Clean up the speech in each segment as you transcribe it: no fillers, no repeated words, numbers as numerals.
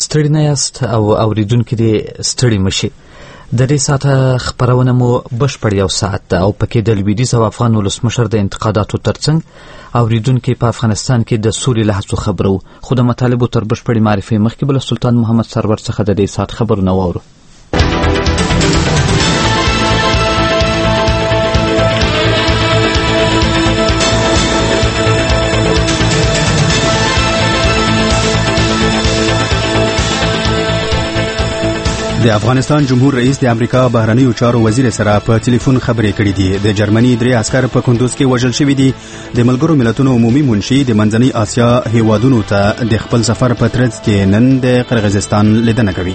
ستړي نه یاست او اوریدونکي دې ستړي مشي. د دې ساعته خپرونه مو بشپړ یو ساعت ده او پکې د لویدیځ او افغان ولسمشر د انتقاداتو ترڅنګ اوریدونکي په افغانستان کې د سولې له هڅو خبرو، خو د مطالبو تر بشپړې معرفي مخکې به له سلطان محمد سرور څخه د دې ساعت خبرونه واورو. د افغانستان جمهور رئیس د امریکا بهرنیو چارو وزیر سره په ټلیفون خبرې کړې دي. د جرمني 3 عسکر په کندوز کې وژل شوي دي. د ملګرو ملتونو عمومي منشي د منځنۍ آسیا هیوادونو ته د خپل سفر په ترڅ کې نن د قرغیزستان لیدنه کوي.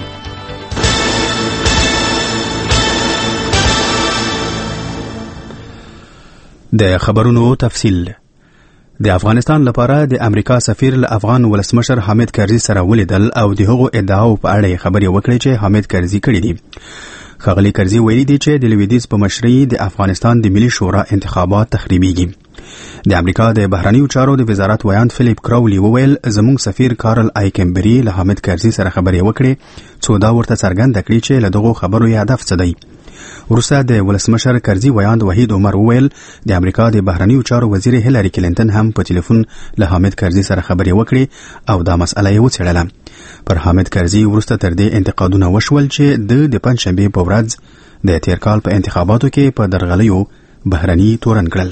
د خبرونو تفصیل. د افغانستان لپاره د امریکا سفیر له افغان ولسمشر حامد کرزي سره ولیدل او د هغو ادعاو په اړه خبرې وکړې چې حامد کرزي کړې دي. ښاغلي کرزي ویلي دي چې د لویدیځ په مشرۍ د افغانستان د ملي شورا انتخابات تخریبیږي. د امریکا د بهرنیو چارو د وزارت ویاند فلیپ کراولی وویل زموږ سفیر کارل آیکمبری له حامد کرزي سره خبرې وکړې څو دا ورته څرګنده کړي چې له دغو خبرو یې هدف څه دی. وروسته د ولسمشر کرزي ویاند وحید عمر وویل د امریکا د بهرنیو چارو وزیر هیلاری کلینټن هم په ټلیفون له حامد کرزي سره خبرې وکړې او دا مسئله یې وڅېړله. پر حامد کرزي وروسته تر دې انتقادونه وشول چې د پنجشنبې په ورځ د تیر کال په انتخاباتو کې په درغلیو بهرني تورن کړل.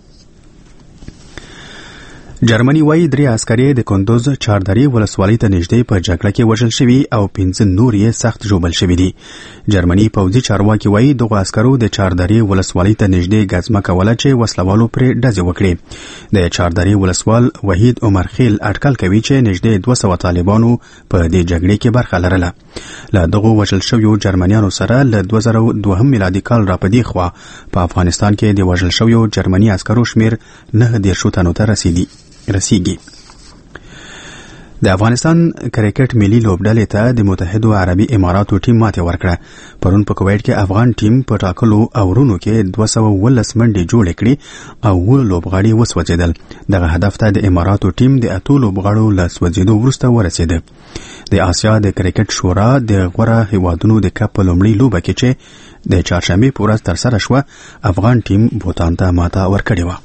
جرمني وايي 3 عسکرې د کندوز چاردري ولسوالۍ ته نږدې په جګړه کې وژل شوي او 15 نور یې سخت ژوبل شوي دي. جرمني پوځي چارواکي وايي دغه عسکرو د چاردري ولسوالۍ ته نږدې ګزمه کوله چې وسلوالو پرې ډزې وکړي. د چاردري ولسوال وحید عمر خیل اټکل کوي چې نږدې 200 طالبانو په دې جګړې کې برخه لرله. له دغو وژل شویو جرمنیانو سره له 2002 میلادي کال را پدې خوا په افغانستان کې د وژل شویو جرمني عسکرو شمیر 9 تنو ته رسیږي. د افغانستان کرکټ ملي لوبډلې ته د متحدو عربي اماراتو ټیم ماتې ورکړه. پرون په کویت کې افغان ټیم په ټاکلو اورونو کې 219 منډې جوړې کړې او 9 لوبغاړي وسوځېدل. دغه هدف ته د اماراتو ټیم د 8 لوبغاړو له سوځېدو وروسته ورسېده. د آسیا د کرکټ شورا د غوره هیوادونو د کپ په لومړۍ لوبه کې چې د چهارشنبې په ورځ ترسره شوه افغان ټیم بوتان ته ماته ورکړې وه.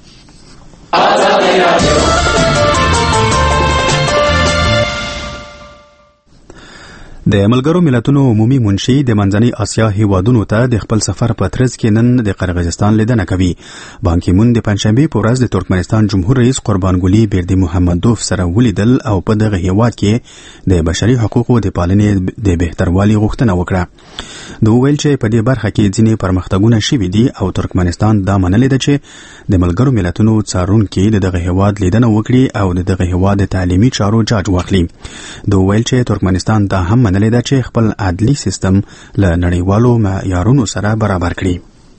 د ملګرو ملتونو عمومي منشي د منځنۍ آسیا هیوادونو ته د خپل سفر په ترڅ کې نن د قرغیزستان لیدنه کوي. بان کی مون د پنجشنبې په ورځ د ترکمنستان جمهور رئیس قربانګولي بیردي محمدوف سره ولیدل او په دغه هیواد کې د بشري حقوقو د پالنې د بهتروالي غوښتنه وکړه. دوی ویل چې په دې برخه کې ځینې پرمختګونه شوي دي او ترکمنستان دا منلې ده چې د ملګرو ملتونو څارونکي دغه هیواد لیدنه وکړي او دغه هیواد د تعلیمي چارو جاج واخلي. دوی ویل چې ترکمنستان دا هم منلې ده چې خپل عدلي سیستم له نړیوالو معیارونو سره برابر کړي.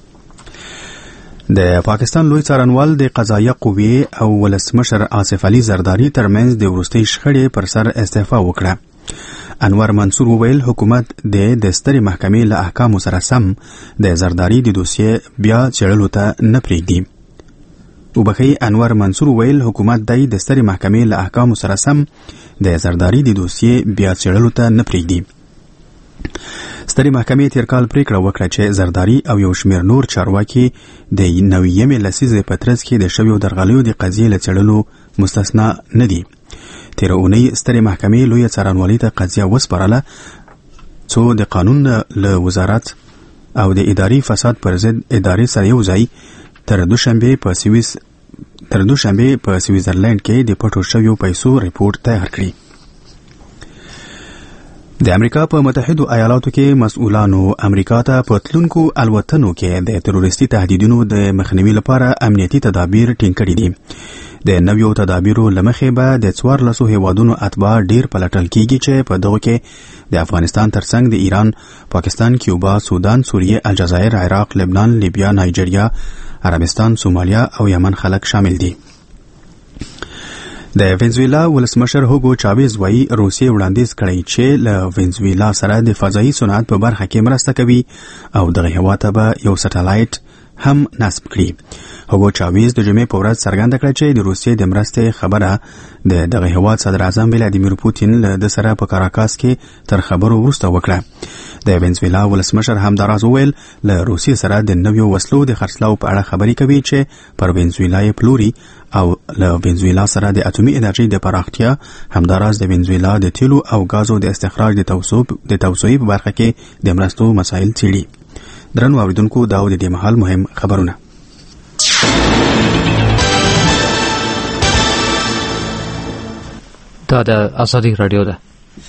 د پاکستان لوی څارنوال د قضایه قوې او ولسمشر آصف علي زرداری ترمنځ د وروستۍ شخړې پر سر استعفا وکړه. انور منصور وویل حکومت د سترې محکمې له احکامو سره سم د زرداری د دوسیې بیا څېړلو ته نه پرېږدي. وبخښئ، انور منصور وویل حکومت د سترې محکمې له احکامو سره سم د زرداری د دوسیې بیا څېړلو ته نه پرېږدي. سترې محکمې تیر کال پریکړه وکړه چې زرداری او یو شمېر نور چارواکي د 9مې لسیزې په ترڅ کې د شویو درغلیو د قضیې له څېړلو مستثنا نه دي. تیر اونۍ سترې محکمې لویه څارنوالۍ ته قضیه وسپارله څو د قانون له وزارت او د اداري فساد پر ضد ادارې سره یو ځای تر دوشنبه په سویزرلند کې د پټو شویو پیسو ریپورت تیار کړي. د امریکا په متحدو ایالاتو کې مسؤلانو امریکا ته په تلونکو الوتنو کې د تروریستي تهدیدونو د مخنیوي لپاره امنیتي تدابیر ټینګ کړي دي. د نویو تدابیرو لمخې به د 14 هیوادونو اتباع ډیر پلټل کیږي چې په دغه کې د افغانستان ترڅنګ د ایران، پاکستان، کیوبا، سودان، سوریه، الجزایر، عراق، لبنان، لیبیا، نایجیریا، عربستان، سومالیا او یمن خلک شامل دي. د وینزویلا ولسمشر هوګو چاویز وايي روسیې وړاندیز کړی چې له وینزویلا سره د فضایي صنعت په برخه کې مرسته کوي او دغه هیواد ته به یو سټلایټ هم نصب کړي. هوګو چاویز د جمعې په ورځ څرګنده کړه چې د روسیې د مرستې خبره د دغه هیواد صدر اعظم ولادیمیر پوتین له د سره په کاراکاس کې تر خبرو وروسته وکړه. د وینزویلا ولسمشر همداراز وویل له روسیې سره د نویو وسلو د خرڅلاو په اړه خبرې کوي چې پر وینزویلا یې پلوري او له وینزویلا سره د اټومي انرژي د پراختیا، همداراز د وینزویلا د تیلو او غازو د استخراج د توسعې په برخه کې د مرستو مسایل څیړي. درنو اوریدونکو، دا د دې مهال مهم خبرونه. دا د آزادی رادیو ده.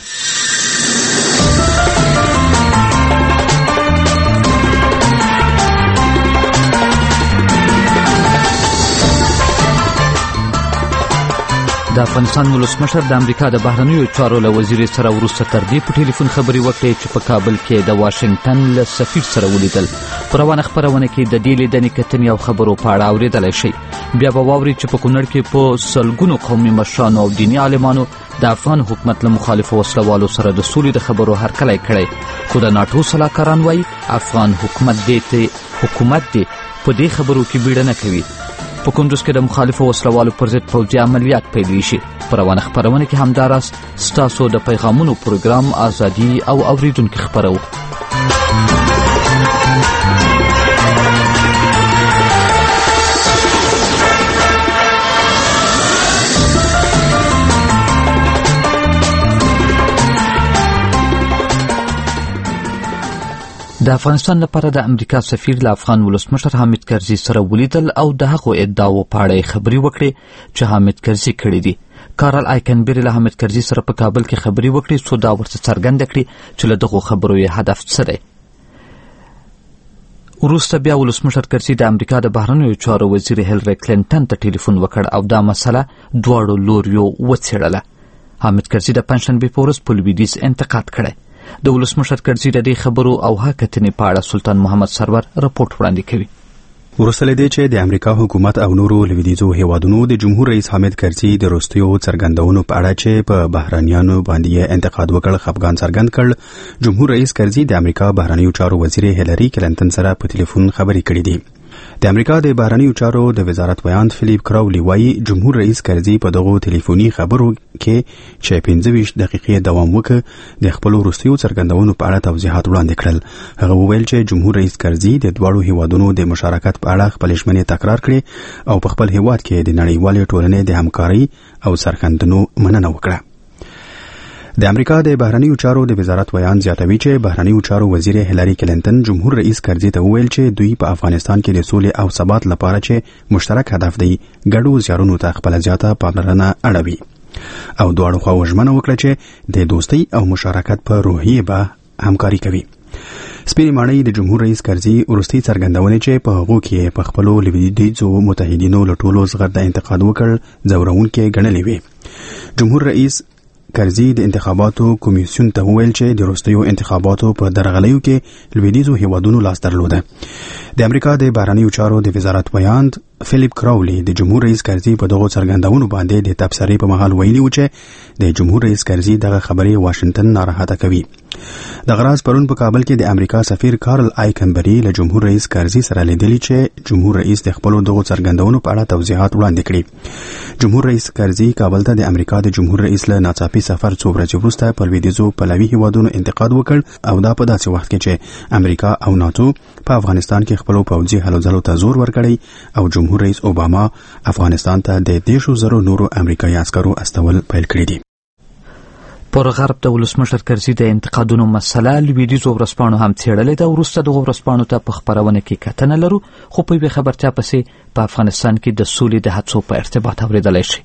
د افغانستان ولسمشر د امریکا د بهرنیو چارو له وزیر سره وروسته تر دې په ټلیفون خبرې وکړې چې په کابل کې د واشنگټن له سفیر سره ولیدل. په روانه خپرونه کې د دې لیدنې کتنې او خبرو په اړه اورېدلی شئ. بیا به واورئ چې په کونړ کې په سلګونو قومي مشرانو او دیني عالمانو د افغان حکومت له مخالفو وسلوالو سره د سولې د خبرو هرکلی کړی، خو د ناټو سلاکاران وایي افغان حکومت دې په دې خبرو کې بیړه نه کوي. په کندوز کې د مخالفو وسلوالو پر ضد پوځي عملیات پیل شي. په روانه خپرونه کې همداراز ستاسو د پیغامونو پروګرام ازادي او اوریدونکو خبرو. د افغانستان لپاره د امریکا سفیر له افغان ولسمشر حامد کرزي سره ولیدل او د هغو ادعاو په اړه خبرې وکړې چې حامد کرزي کړې دي. کارل آیکنبری له حامد کرزي سره په کابل کې خبرې وکړې څو دا ورته څرګنده کړي چې له دغو خبرو یې هدف څه دی. وروسته بیا ولسمشر کرزي د امریکا د بهرنیو چارو وزیر هیلری کلینټن ته ټلیفون وکړ او دا مسله دواړو لوریو وڅېړله. حامد کرزي د پنجشنبې په ورځ په لویدیځ انتقاد کړی. د ولسمشر کرزي د دې خبرو او هکتنې په اړه سلطان محمد سرور رپورټ وړاندې کوي. وروسته له دې چې د امریکا حکومت او نورو لویدیځو هیوادونو د جمهور رئیس حامد کرزي د وروستیو څرګندونو په اړه چې په بهرانیانو باندې انتقاد وکړ خفګان څرګند کړ، جمهور رئیس کرزي د امریکا بهرنیو چارو وزیر هیلری کلینټن سره په ټلیفون خبرې کړې دي. د امریکا د بهرنیو چارو د وزارت ویاند فلیپ کراولی وایي جمهور رئیس کرزي په دغو ټلیفوني خبرو کې چې 15 دقیقې دوام وکړ د خپل وروستیو څرګندونو په اړه توضیحات وړاندې کړل. هغه وویل چې جمهور رئیس کرزي د دواړو هیوادونو د مشارکت په اړه خپل ژمنې تکرار کړې او په خپل هیواد کې د نړیوالې ټولنې د همکارۍ او سرښندنو مننه وکړه. د امریکا د بهرنیو چارو د وزارت ویان زیاتوي چې بهرنیو چارو وزیر هیلری کلینټن جمهور رئیس کرزي ته وویل چې دوی په افغانستان کې د سولې او ثبات لپاره چې مشترک هدف دی ګډو زیارونو ته خپل زیاته پاملرنه اړوي او دواړو خواوو ژمنه وکړه چې د دوستۍ او مشارکت په روحیه به همکاري کوي. سپینې ماڼۍ د جمهور رئیس کرزي وروستۍ څرګندونې چې په هغو کې په خپلو لویدیځو متحدینو له ټولو زغر د انتقاد وکړ ځورونکې ګڼلې وې. جمهور رئیس کرزي د انتخاباتو کمیسیون ته وویل چې د وروستیو انتخاباتو په درغلیو کې لویدیځو هیوادونو لاس درلوده. د امریکا د بهرنیو چارو د وزارت ویاند فلیپ کراولی د جمهور رئیس کرزي په دغو څرګندونو باندې د تبصرې په مهال ویلي و چې د جمهور رئیس کرزي دغه خبرې واشنگټن ناراحته کوي. د غراز پرون په کابل کې د امریکا سفیر کارل آیکنبری له جمهور رئیس کرزي سره لیدلی چې جمهور رئیس د خپل دغو څرګندونو په اړه توضیحات وړاندې کړي. جمهور رئیس کرزي کابل ته د امریکا د جمهور رئیس له ناڅاپي سفر څو ورځې وروسته په لویدیځو پلوي هیوادونو انتقاد وکړ او دا په داسې وخت کې چې امریکا او ناتو په افغانستان کې خپل پوځي هلو ځلو ته زور ورکړی او جمهور رئیس اوباما افغانستان ته د 10,000 نورو امریکایي عسکرو استول پیل کړی دي. پر غرب د ولسمشر کرزي د انتقادونو مسله لویدیځو ورځپاڼو هم څېړلې ده. وروسته دغو ورځپاڼو ته په خپرونه کې کتنه لرو، خو په یوې خبرتیا پسې په افغانستان کې د سولې د هڅو په ارتباط اورېدلی شي.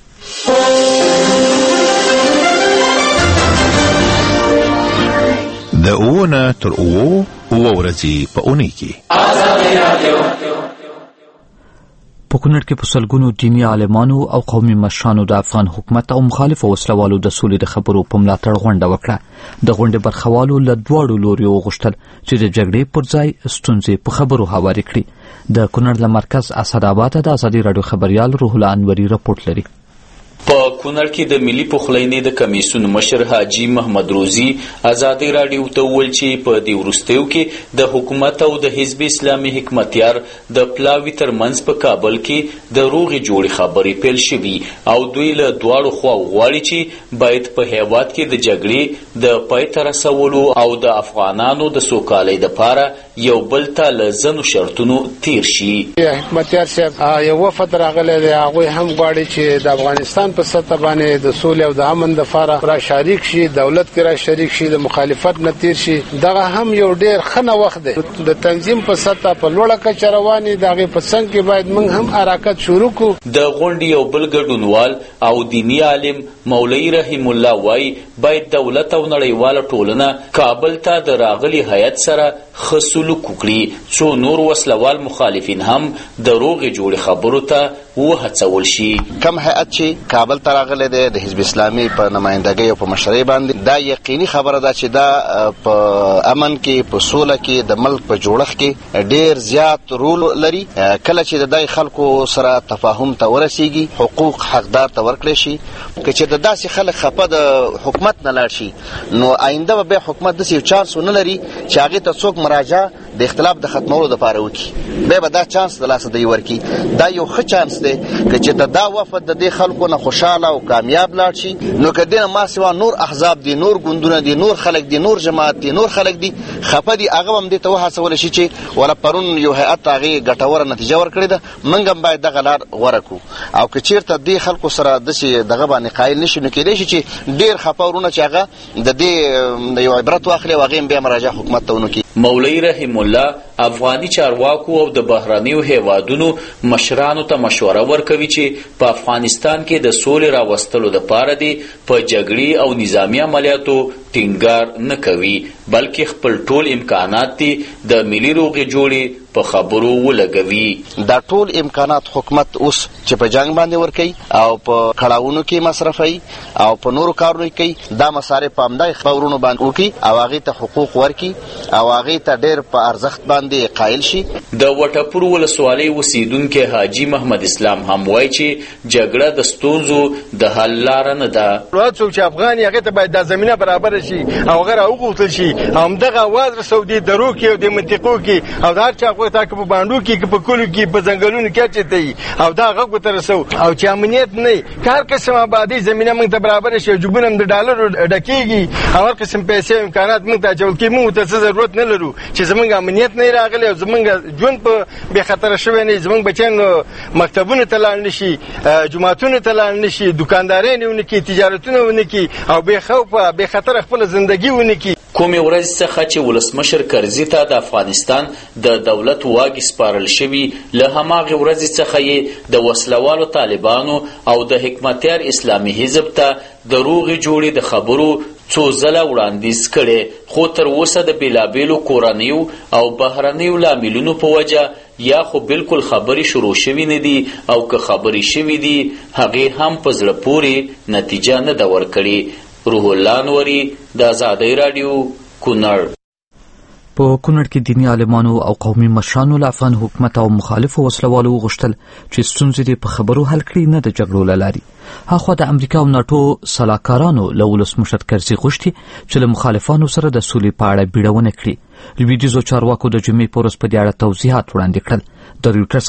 د اوونه تر اوه ورځې په اونۍ کې آزادي رادیو په کونړ کې په سلګونو دیني عالمانو او قومي مشرانو د افغان حکومت او مخالفو وسلوالو د سولې د خبرو په ملاتړ غونډه وکړه. د غونډې برخوالو له دواړو لوریو وغوښتل چې د جګړې پر ځای ستونزې په خبرو هوارې کړي. د کونړ له مرکز اسداباد د آزادي رادیو خبريال روح الله انوري رپورټ لري. په کونړ کې د ملي پخلینې د کمیسیون مشر حاجی محمد روزي ازادي راډیو ته وویل چې په دې وروستیو کې د حکومت او د حزب اسلامي حکمتیار د پلاوي ترمنځ په کابل کې د روغې جوړې خبرې پیل شوي او دوی له دواړو خواو غواړي چې باید په هیواد کې د جګړې د پای ته رسولو او د افغانانو د سوکالۍ دپاره یو بل ته له ځینو شرطونو تیر شي. حکمتیار صاحب یو وفد راغلی دی، هغوی هم غواړي چې د افغانستان په سطح باندې د سولې او د امن لپاره را شریک شي، دولت کې را شریک شي، د مخالفت نه تیر شي. دغه هم یو ډیر ښه وخت دی. د تنظیم په سطح په لوړه کچه روانې دغه په څنګ کې باید موږ هم حرکت شروع کړو. د غونډې یو بل ګډونوال او دینی عالم مولوی رحیم الله وای باید دولت او نړیواله ټولنه کابل ته د راغلي هیئت سره ښه سلوک وکړي څو نور وسلوال مخالفین هم د روغې جوړې خبرو ته وهڅول شي. کم هیئت چې کابل ته راغلی دی د حزب اسلامي په نمایندګۍ او په مشرۍ باندې، دا یقیني خبره ده چې دا په امن کې په سوله کې د ملک په جوړښت کې ډیر زیات رول لري. کله چې د دای خلکو سره تفاهم ته ورسیږي، حقوق حقدار ته ورکړي شي، چې د داسې خلک خپه د حکومت نه لاړ شي، نو آینده به حکومت داسې یو چانس ونه لري چې هغې ته څوک مراجعه د اختلاف د ختمولو دپاره وکړي. بیا به دا چانس د لاسه دی ورکړي. دا یو ښه چانس دی که چې دا وفد د دې خلکو نه خوشحاله او کامیاب لاړ شي، نو که دې نه ما سوا نور احزاب دي، نور ګوندونه دي، نور خلک دي، نور جماعت دي، نور خلک دي خفه دي، هغه هم دې ته وهڅولی شي چې ولا پرون یو هیئت هغې ګټوره نتیجه ورکړې ده، موږ هم باید دغه لار غوره کړو. او که چېرته دې خلکو سره داسې دغه باندې قایل نه شي، نو کېدای شي چې ډېر خفه ورونه چې هغه د دې یو عبرت واخلي او هغې هم بیا مراجعه حکومت ته ونه کړي. مولوی رحیم الله افغاني چارواکو او د بهرنیو هیوادونو مشرانو ته مشوره ورکوي چې په افغانستان کې د سولې راوستلو دپاره دی په جګړې او نظامي عملیاتو ټینګار نه کوي، بلکې خپل ټول امکانات دي د ملي روغې جوړې په خبرو ولګوي. دا ټول امکانات حکومت اوس چې په جنگ باندې ورکوي او په کړاوونو کې مصرفوي او په نورو کارونو کوي، دا مصارف په همدغه خبرونو باندې وکړي او هغې ته حقوق ورکړي او هغې ته ډېر په ارزښت باندې قایل شي. د وټپور ولسوالۍ اوسیدونکی حاجي محمد اسلام هم وایي چې جګړه د ستونزو د حل لاره نه ده. هر څوک چې افغان هغې ته باید دا زمینه برابره شي او هغه راوغوښتل شي او همدغه اواز رسو دي درو کې او د منطقو کې او د هر چا غوږ ته که په بانډو کې که په کلو کې په ځنګلونو کې چېرته وي او دا غږ ورته رسو او چې امنیت نه وي، که هر قسم آبادي زمینه موږ ته برابره شي، جوبونه هم د ډالرو ډکېږي او هر قسم پیسې او امکانات موږ ته اچول کېږي، موږ ته څه ضرورت نه لرو چې زموږ امنیت نه راغلی او زموږ ژوند په بې خطره شوی نه وي، زموږ بچیان مکتبونو ته لاړ نه شي، جوماتونو ته لاړ نه شي، دوکاندارۍ نه ونه کړي، تجارتونه ونه کړي او بې خوفه بې خطره خپله زندګي ونه کړي. کومې ورځې څخه چې ولسمشر کرزي ته د افغانستان د دولت واګې سپارل شوي، له هماغې ورځې څخه یې د وسلوالو طالبانو او د حکمتیار اسلامي حزب ته د روغې جوړې د خبرو څو ځله وړاندیز کړی، خو تر اوسه د بېلابېلو کورنیو او بهرنیو لاملونو په وجه یا خو بالکل خبرې شروع شوي نه دي او که خبرې شوي دي هغې هم په زړه پورې نتیجه نه ده ورکړې. روح الله نوري د ازادۍ راډیو کونړ. په کونړ کې دیني عالمانو او قومي مشرانو له افغان حکومت او مخالفو وسلوالو وغوښتل چې ستونزې دې په خبرو حل کړي، نه د جګړو له لارې. هاخوا د امریکا او ناټو سلاکارانو له ولسمشر کرزي غوښتي چې له مخالفانو سره د سولې په اړه بیړونه کړي. لویدیځو چارواکو د جمعې په ورځ په دې اړه توضیحات وړاندې کړل. د رویټرز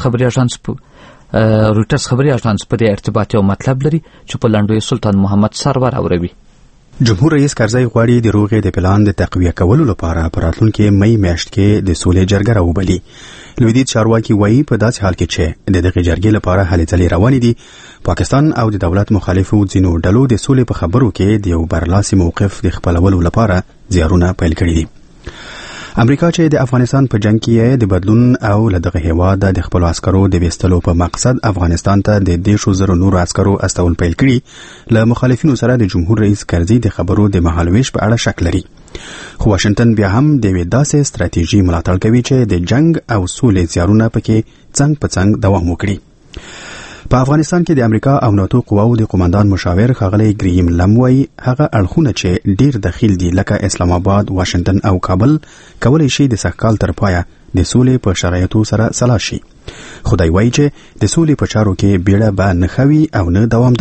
خبري اژانس په دې ارتباط یو مطلب لري چې په لنډو سلطان محمد سرور اوروي. جمهور رئیس کرزی غواړي د روغې د پلان د تقویه کولو لپاره په راتلونکي مئی میاشت کې د سولې جرګه راوبلي. لویدیځ چارواکي وایي په داسې حال کې چې د دغې جرګې لپاره هلې ځلې روانې دي، پاکستان او د دولت مخالفو ځینو ډلو د سولې په خبرو کې د یو برلاسي موقف د خپلولو لپاره زیارونه پیل کړي دي. امریکا چې د افغانستان په جنگ کې د بدلون او له دغه هیواد د خپل عسکرو د وستلو په مقصد افغانستان ته د 10,000 نور عسکرو استول پیل کړي، له مخالفینو سره د جمهور رئیس کرزي د خبرو د مهالويش په اړه شک لري. خو واشنگټن بیا هم د یوې داسې ستراتیژي ملاتړ کوي چې د جنگ او سولې زیارونه پکې څنګ په څنګ دوام وکړي. په افغانستان کې د امریکا او ناتو قواو د قومندان مشاور ښاغلی ګریم لم وایي هغه اړخونه چې ډیر دخیل دي لکه اسلام آباد، واشنگټن او کابل کولی شي د سږکال تر پایه د سولې په شرایطو سره سلا شي. خدای وایي چې د سولې په چارو کې بیړه به نه خوي او نه دوامداره.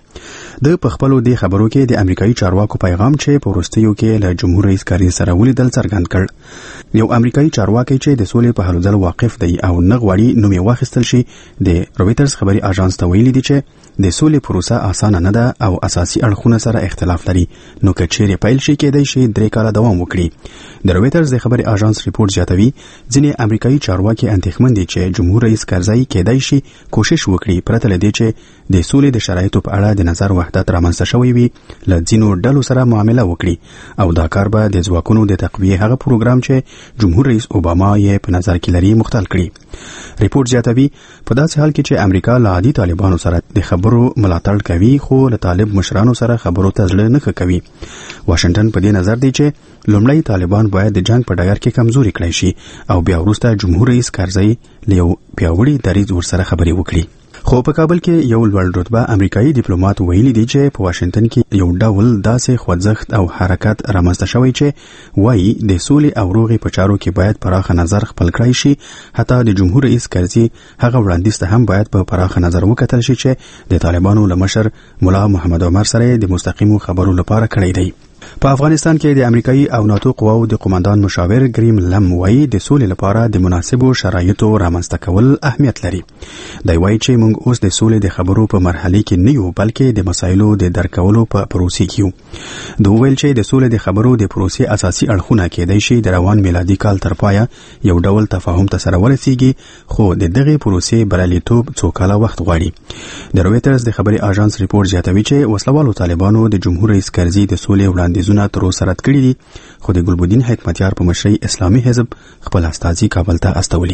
د پخپلو د خبرو کې د امریکایي چارواکو پیغام چې په وروستیو کې له جمهور رئیس کارزي سره ولیدل څرګند کړ. یو امریکایي چارواکي چې د سولې په هلو ځلو واقف دی او نه غواړي نوم یې واخیستل شي د رويټرز خبري اژانس ته ویلي دي چې د سولې پروسه اسانه نه ده او اساسي اړخونه سره اختلاف لري، نو که چیرې پیل شي کېدای شي 3 کاله دوام وکړي. د رويټرز د خبري اژانس ریپورت زیاتوي ځینې امریکایي چارواکي اندېښمن دي چې جمهور رئیس کارزي کېدای شي کوشش وکړي پرته له دې چې د سولې د شرایطو په اړه د نظر وحدت رامنځته شوی وي له ځینو ډلو سره معامله وکړي او دا کار به د ځواکونو د تقویه هغه پروګرام چې جمهور رئیس اوباما یې په نظر کې لري مختل کړي. ریپورت زیاتوي په داسې حال کې چې امریکا له عادي طالبانو سره د خبرو ملاتړ کوي خو له طالب مشرانو سره خبرو ته ځل نه کوي. واشنگټن په دې نظر دی چې لومړی طالبان باید د جنگ په ډګر کې کمزوري کړي شي او بیا وروسته جمهور رئیس کارزي له یو پیاوړي دریځ ورسره خبرې وکړي. خو په کابل کې یو لوړ رتبه امریکایي ډیپلوماټ ویلي دی چې په واشنگټن کې یو ډول داسې خوځښت او حرکت رامنځته شوی چې وایي د سولې او روغې په چارو کې باید پراخه نظر خپل کړی شي. حتی د جمهور رئیس کارزي هغه وړاندیز ته هم باید په پراخه نظر وکتل شي چې د طالبانو له مشر مولا محمد عمر سره د مستقیمو خبرو لپاره کړی دی. په افغانستان کې د امریکایي او ناتو قواو د قوماندان مشاور ګریم لم وایي د سولې لپاره د مناسبو شرایطو رامنځته کول اهمیت لري. دی وایي چې موږ اوس د سولې د خبرو په مرحله کې نه یو بلکې د مسایلو د درک کولو په پروسې کې یو. دوی ویل چې د سولې د خبرو د پروسې اساسي اړخونه کېدای شي د روان میلادي کال تر پایه یو ډول تفاهم ته سره ورسیږي خو د دغه پروسې بریالیتوب څو کاله وخت غواړي. د رويټرز د خبري اژانس ریپورت زیاتوي چې وسلوالو طالبانو د جمهور رئیس کارزي د سولې وړاندیزونه تر اوسه رد کړي دي خو د ګلبدین حکمتیار په مشرۍ اسلامي حزب خپل استازي کابل ته استولي.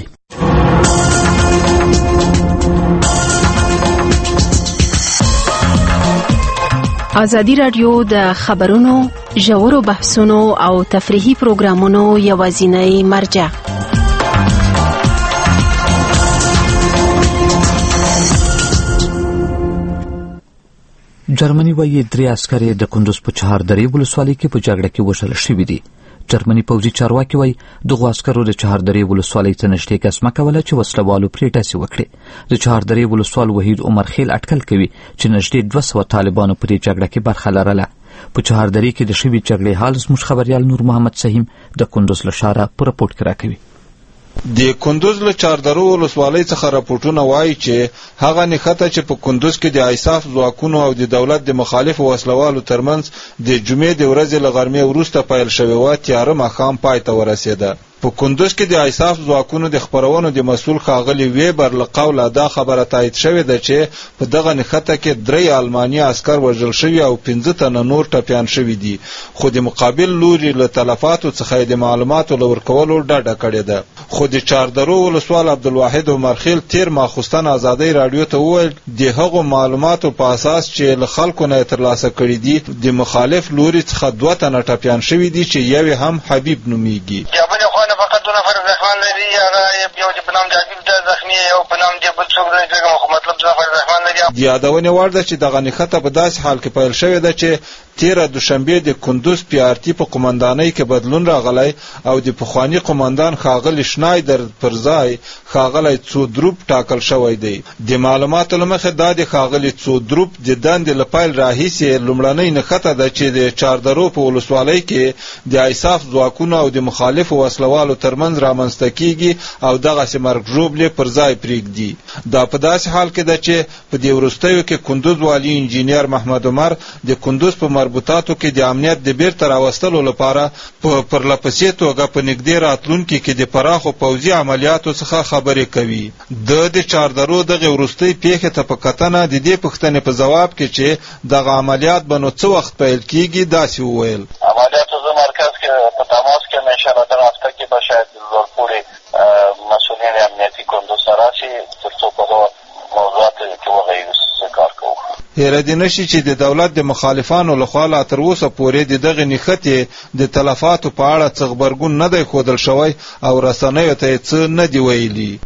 ازادي رادیو د خبرونو ژورو بحثونو او تفریحي پروګرامونو یوازینی مرجع. جرمني وايي 3 عسكر د کندوز په چهار درې ولسوالۍ کې په جګړه کې وشل شوي دي. جرمني پوځي چارواکي وايي دغه عسکرو د چهار درې ولسوالۍ ته نږدې قسمه کوله چې وسلوالو پرې ډزې وکړې. د چهار درې ولسوال وحید عمر خیل اټکل کوي چې نږدې 200 طالبانو په دې جګړه کې برخه لرله. په چهار درې کې د شوي جګړې حال زموږ خبريال نور محمد سهیم د کندوز له ښاره په رپورټ کې راکوي. د کندوز له چاردرو ولسوالۍ څخه راپورټونه وایي چې هغه نښته چې په کندوز کې د ایساف ځواکونو او د دولت د مخالفو وسلوالو ترمنځ د جمعې د ورځې له غرمې وروسته پیل شوې وه تیاره ماښام پای ته ورسېده. په کندوز کې د ایساف ځواکونو د خبرونو د مسؤل ښاغلي ویبر له قوله دا خبره تایید شوې ده چې په دغه نښته کې 3 آلماني عسکر وژل شوي او 15 تنه نور ټپیان شوي دي خو د مقابل لوري له تلفاتو څخه د معلوماتو له ورکولو ډډه کړې ده. خو د چاردرو ولسوال عبدالواحد عمر خیل تیر ماخوستن ازادۍ راډیو ته وویل د هغو معلوماتو په اساس چې له خلکو نه ترلاسه کړي دي د مخالف لوري څخه 2 تنه ټپیان شوي دي چې یو هم حبیب نومیږي. فقط 2 نفر زخمیان لري، هغه یو چې په نام د حبیب د زخمی او په نام د بل څوک دی چې مطلب 2 نفر زخمیان لري. د یادونې وړ ده چې دغه نښته په داسې حال کې پیل شوې ده چې 13 دوشنبه د کندوز PRT په قومندانۍ کې بدلون راغلی او د پخوانی قومندان ښاغلي شنایدر پر ځای ښاغلی څودروپ ټاکل شوی دی. د معلوماتو له مخې دا د ښاغلي څودروپ د دندې له پیل راهیسې لومړنۍ نښته ده چې د چاردرو په ولسوالۍ کې د ایساف ځواکونو او د مخالفو وسلوالو ترمنځ رامنځته کیږي او دغسې مرګ ژوبلې پر ځای پرېږدي. دا په داسې حال کې ده چې په دې وروستیو کې کندوز والي انجینیر محمد عمر د کندوز په مربوطاتو کې د امنیت د بیرته راوستلو لپاره په پرلپسې توګه په نږدې راتلونکي کې د پراخو پوځي عملیاتو څخه خبرې کوي. د چاردرو دغه وروستۍ پیښې ته په کتنه د دې پوښتنې په ځواب کې چې دغه عملیات به نو څه وخت پیل کیږي داسې وویل. عملیاتو زه مرکز کې په تماس کې یم، انشاءالله در هفته کې به شاید زور پورې مسئولین امنیتي کندوز سره راشي تر څو په دغه موضوعاتو کې وغږیږو کار کوو. هیره دې نشي چې د دولت د مخالفانو لخوا لا تر اوسه پورې د دغه نښتې د تلفاتو په اړه څه غبرګون نه دی ښودل شوی او رسنیو ته یې څه نه دي ویلي.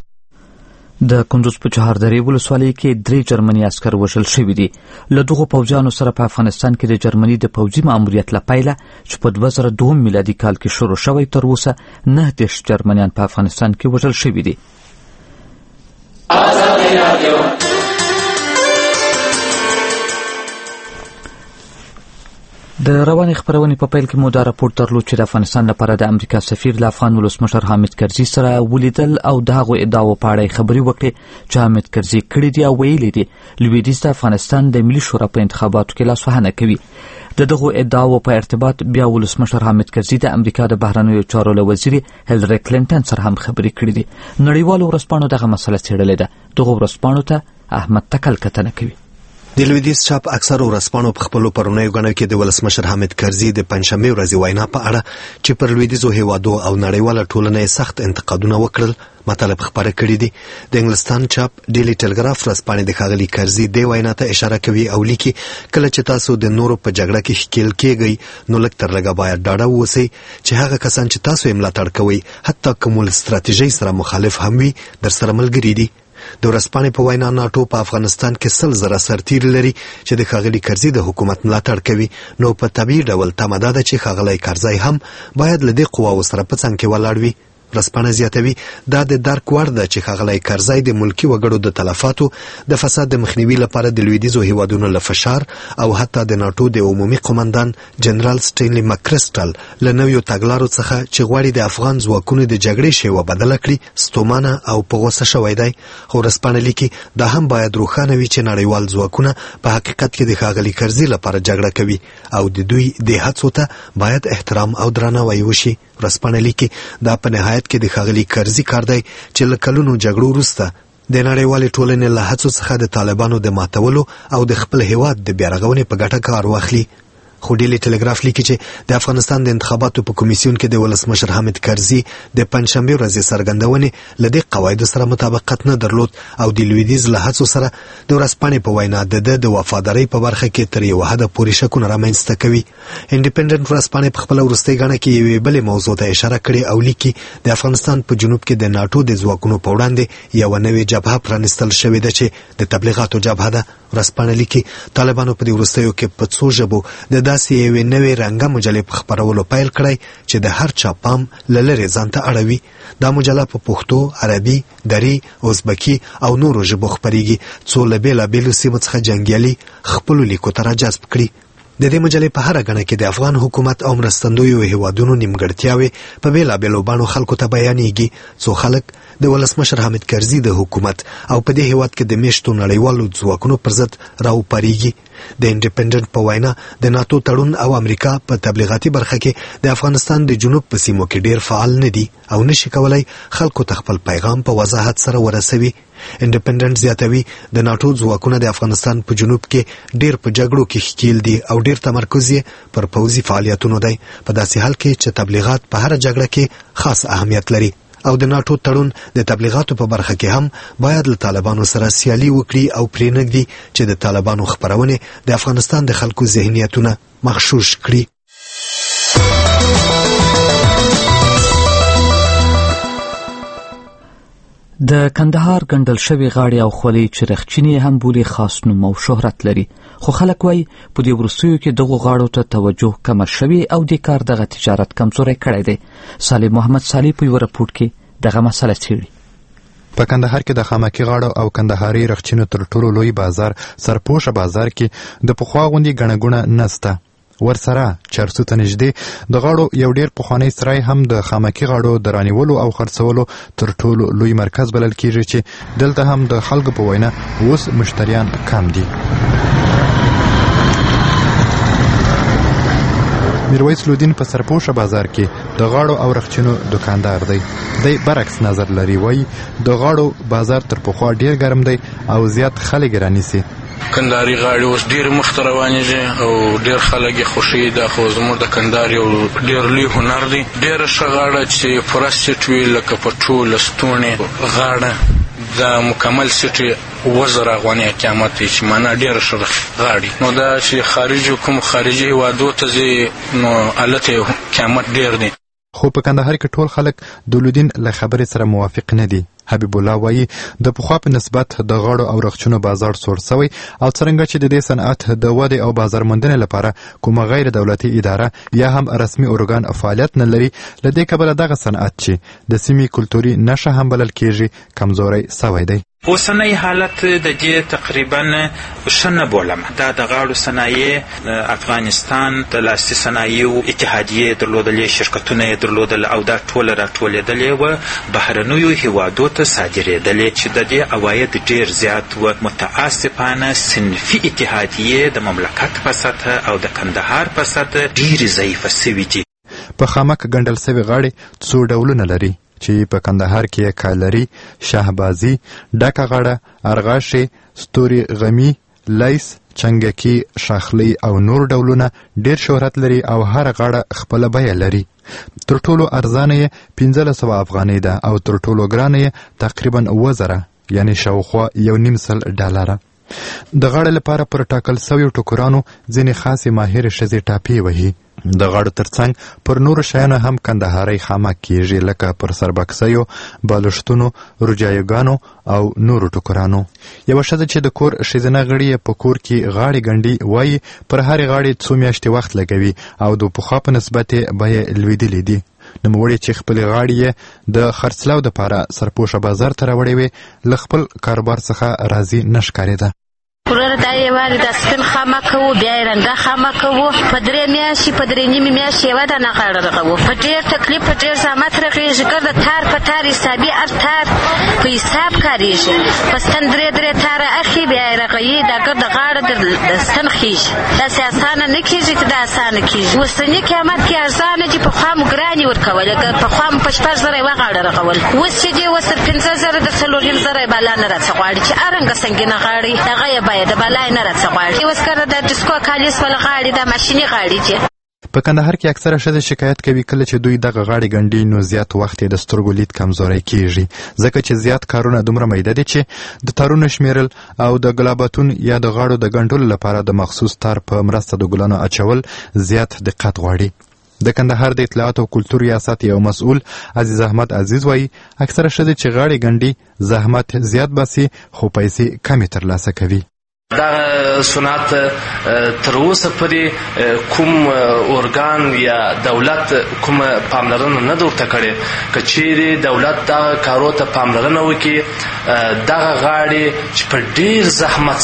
د کندوز په چهار درې ولسوالۍ کې 3 جرمني عسکر وژل شوي دي. له دغو پوځیانو سره په افغانستان کې د جرمني د پوځي ماموریت له پیله چې په 2002 میلادي کال کې شروع شوی تر اوسه 9 جرمنیان په افغانستان کې وژل شوي دي. د روانې خبرونې په پیل کې مو دا راپورټ درلود چې د افغانستان لپاره د امریکا سفیر له افغان ولسمشر حامد کرزي سره ولیدل او د هغو ادعاو په اړه خبرې وکړې چې حامد کرزي کړي دي او ویلي دي لویدیځ د افغانستان د ملي شورا په انتخاباتو کې لاسوهنه کوي. د دغو ادعاو په ارتباط بیا ولسمشر حامد کرزي د امریکا د بهرنیو چارو له وزیر هیلری کلینټن سره هم خبرې کړې دي. نړیوالو ورځپاڼو دغه مسله څېړلې ده. دغو ورځپاڼو ته احمد تکل کتنه کوي. د لویدیځ چاپ اکثر ورځپاڼو په خپلو پرونیو غڼو کې د ولسمشر حامد کرزي د پنځشنبې ورځې وینا په اړه چې پر لویدیځو هیوادو او نړیواله ټولنه سخت انتقادونه وکړل مطلب خبره کړې دي. د انګلستان چاپ ډیلی ټلګراف ورځپاڼې د ښاغلي کرزي د وینا ته اشاره کوي او لیکي کله چې تاسو د نورو په جګړه کې ښکیل کېږئ نو لږ تر لږه باید ډاډه واوسئ چې هغه کسان چې تاسو یې ملاتړ کوئ حتی که مو له ستراتیژۍ سره مخالف هم وي در سره ملګري دي. د ورځپاڼې په وینا ناټو په افغانستان کې 100,000 سرتیري لري چې د ښاغلي کرزي د حکومت ملاتړ کوي نو په طبیعي ډول تمه ده چې ښاغلی کرزي هم باید له دې قواو سره په څنګ کې ولاړ وي. ورځپاڼه زیاتوي دا د درک وړ ده چې ښاغلی کرزي د ملکي وګړو د تلفاتو د فساد د مخنیوي لپاره د لویدیځو هیوادونو له فشار او حتی د ناټو د عمومي قومندان جنرال سټینلی مکرسټل له نویو تګلارو څخه چې غواړي د افغان ځواکونو د جګړې شیوه بدله کړي ستومانه او په غوسه شوی دی. خو ورځپاڼه لیکي دا هم باید روښانه وي چې نړیوال ځواکونه په حقیقت کې د ښاغلي کرزي لپاره جګړه کوي او د دوی د هڅو ته باید احترام او درناوی وشي. ورځپاڼه لیکي دا په نهایت کې د ښاغلي کرزي کار دی چې له کلونو جګړو وروسته د نړیوالې ټولنې له هڅو څخه د طالبانو د ماتولو او د خپل هیواد د بیارغونې په ګټه کار واخلي. خو ډیلی ټلګراف لیکي چې د افغانستان د انتخاباتو په کمیسیون کې د ولسمشر حامد کرزي د پنځشنبې ورځې څرګندونې له دې قواعدو سره مطابقت نه درلود او د لویدیځ له هڅو سره د ورځپاڼې په وینا د وفادارۍ په برخه کې تر یو حده پورې شکونه رامنځته کوي. انډیپندنت ورځپاڼې په خپله وروستۍ غڼه کې یوې بلې موضوع ته اشاره کړې او لیکي د افغانستان په جنوب کې د ناټو د ځواکونو په وړاندې یوه نوې جبهه پرانیستل شوې ده چې د تبلیغاتو جبهه ده. ورځپاڼه لیکي طالبانو په دې وروستیو کې په څو ژبو د داسې یوې نوې رنګه مجلې په خپرولو پیل کړی چې د هر چا پام له لرې ځان ته اړوي. دا مجله په پښتو، عربي، دري، ازبکي او نورو ژبو خپریږي څو له بېلابېلو سیمو څخه جنګیالي خپلو لیکو ته راجذب کړي. د دې مجلې په هره غڼه کې د افغان حکومت او مرستندویو هیوادونو نیمګړتیاوې په بېلابېلو بڼو خلکو ته بیانېږي څو خلک د ولسمشر حامد کرزي د حکومت او په دې هیواد کې د میشتو نړیوالو ځواکونو پر ضد راوپاریږي. د انډیپندنت په وینا د ناتو تړون او امریکا په تبلیغاتي برخه کې د افغانستان د جنوب په سیمو کې ډیر فعال نه دي او نشي کولای خلکو ته خپل پیغام په وضاحت سره ورسوي. انډیپندنت زیاتوي د ناټو ځواکونه د افغانستان په جنوب کې ډیر په جګړو کې ښکیل دي او ډیر تمرکز یې پر پوځي فعالیتونو دی په داسې حال کې چې تبلیغات په هر جګړه کې خاص اهمیت لري او د ناټو تړون د تبلیغاتو په برخه کې هم باید له طالبانو سره سیالي وکړي او پرېنږدي چې د طالبانو خپرونې د افغانستان د خلکو ذهنیتونه مغشوش کړي. د کندهار ګنډل شوی غاړې او خولۍ چې رخچینې هم بولي خاص نوم او شهرت لري خو خلک وایي په دې وروستیو کې دغو غاړو ته توجه کمه شوې او دې کار دغه تجارت کمزوری کړی دی. صالح محمد صالح په یوه راپورټ کې دغه مسله څېړي. په کندهار کې د خامکي غاړو او کندهاري رخچینو تر ټولو لوی بازار سرپوشه بازار کې د پخوا غوندې ګڼه ګوڼه نسته. ورسره چارسو ته نږدې د غاړو یو ډیر پخوانی سرای هم د خامکي غاړو د رانیولو او خرڅولو تر ټولو لوی مرکز بلل کیږي چې دلته هم د خلکو په وینا اوس مشتریان کم دي. میرویس لودین په سرپوشه بازار کې د غاړو او رخچینو دکاندار دی. دی برعکس نظر لري، وایي د غاړو بازار تر پخوا ډیر ګرم دی او زیات خلک رانیسي. کندهاري غاړې اوس ډېر مخته روانېږي او ډېر خلک یې خوښوي. دا خو زموږ د کندهار یو ډېر لوی هنر دی. ډېره ښه غاړه چې پوره سیټ وي لکه پټو لستوڼې غاړه دا مکمل سیټ 1000 افغانۍ قیمت دی چې معنا ډېره ښه غاړې. نو دا چې کوم خارجي هېوادو ته ځي نو هلته قیمت ډېر دی. خو په کندهار کې ټول خلک د لودین له خبرې سره موافق نه دي. حبیب الله وایي د پخوا په نسبت د غاړو او رخچونو بازار سوړ سوی او څرنګه چې د دې صنعت د ودې او بازار موندنې لپاره کومه غیر دولتي اداره یا هم رسمي ارګان فعالیت نه لري، له دې کبله دغه صنعت چې د سیمې کلتوري نښه هم بلل کیږي کمزوری سوی دی. اوسنی حالت د دې تقریبا ښه نه بولم. دا د غاړو صنایع افغانستان د لاسي صنایعو اتحادیې درلودلې، شرکتونه یې درلودل او دا ټوله راټولېدلې وه، بهرنیو هیوادو ته صادرېدلې چې د دې عواید ډېر زیات وه. متاسفانه صنفي اتحادیې د مملکت په سطحه او د کندهار په سطحه ډېرې ضعیفه سوي دي. په خامک ګنډل سوي غاړې څو ډولونه لري چې په کندهار کې کالري، شهبازي، ډکه غاړه، ارغاشي، ستوري غمی، لیس، چنګکی، شاخلی او نور ډولونه ډیر شهرت لري او هر غاړه خپل بیه لري. تر ټولو ارزانه یې 1500 افغانۍ ده او تر ټولو ګرانه یې تقریبا 1000 یعنی شاوخوا $1.5. د غاړې لپاره پر ټاکل سویو ټوکرانو ځینې خاصې ماهر ښځې ټاپې وهي. د غاړو ترڅنګ پر نورو شیانو هم کندهارۍ خامک کیږي، لکه پر سربکسیو، بالښتونو، رجایګانو او نورو ټوکرانو. یوه ښځه چې د کور ښځینه غړي په کور کې غاړې ګنډي وایي پر هرې غاړې 2 میاشتې وخت لګوي او د پخوا په نسبت یې بیې لوېدلې دي. نوموړې چې خپلې غاړې یې د خرڅلاو دپاره سرپوشه بازار ته راوړې وې، له خپل کاروبار څخه راضي نه ښکارېده. ورور دا یوازې د سپین خامک کوو، بیا یې رنګه خامک کوو، په 3 میاشتې په 3 نیمې میاشتې یوه دانه غاړه رغوو. په ډېر تکلیف په ډېر زحمت رغېږي. ګرده تار په تار حسابي، هر تار په حساب کارېږي. په ستن 3 تاره اخلي، بیا یې رغوي. دا ګرده غاړه د ستن خېږي. داسې اسانه نه کېږي چې دا اسانه کېږي. اوسني قیامت کې ارزانه دي، پخوا مو ګرانې ورکولې، پخوا مو په 6,000 یوه غاړه رغول. اوس چې دي اوس 15,000 د 4,500 بالا نه راڅه غواړي چې هرنګه سنګینه غاړې هغه یې باید د بالای نه راڅه غواړي. اوس کله د ډسکو کالیس ولا غاړې د ماشیني غاړې دي. په کندهار کې اکثره ښځې شکایت کوي کله چې دوی دغه غاړې ګنډي نو زیات وخت یې د سترګو لید کمزوری کیږي، ځکه چې زیات کارونه دومره میده دي چې د تارونو شمیرل او د ګلاباتون یا د غاړو د ګنډلو لپاره د مخصوص تار په مرسته د ګلانو اچول زیات دقت غواړي. د کندهار د اطلاعات او کلتور ریاست یو مسؤل عزیز احمد عزیز وایي اکثره ښځې چې غاړې ګنډي زحمت زیات باسي خو پیسې کمې ترلاسه کوي. دا صنعت تر اوسه پورې کوم ارګان یا دولت کوم پاملرنه نه ورته کړې. که چیرې دولت دغه کارو ته پاملرنه وکړي، دغه غاړې چې په ډېر زحمت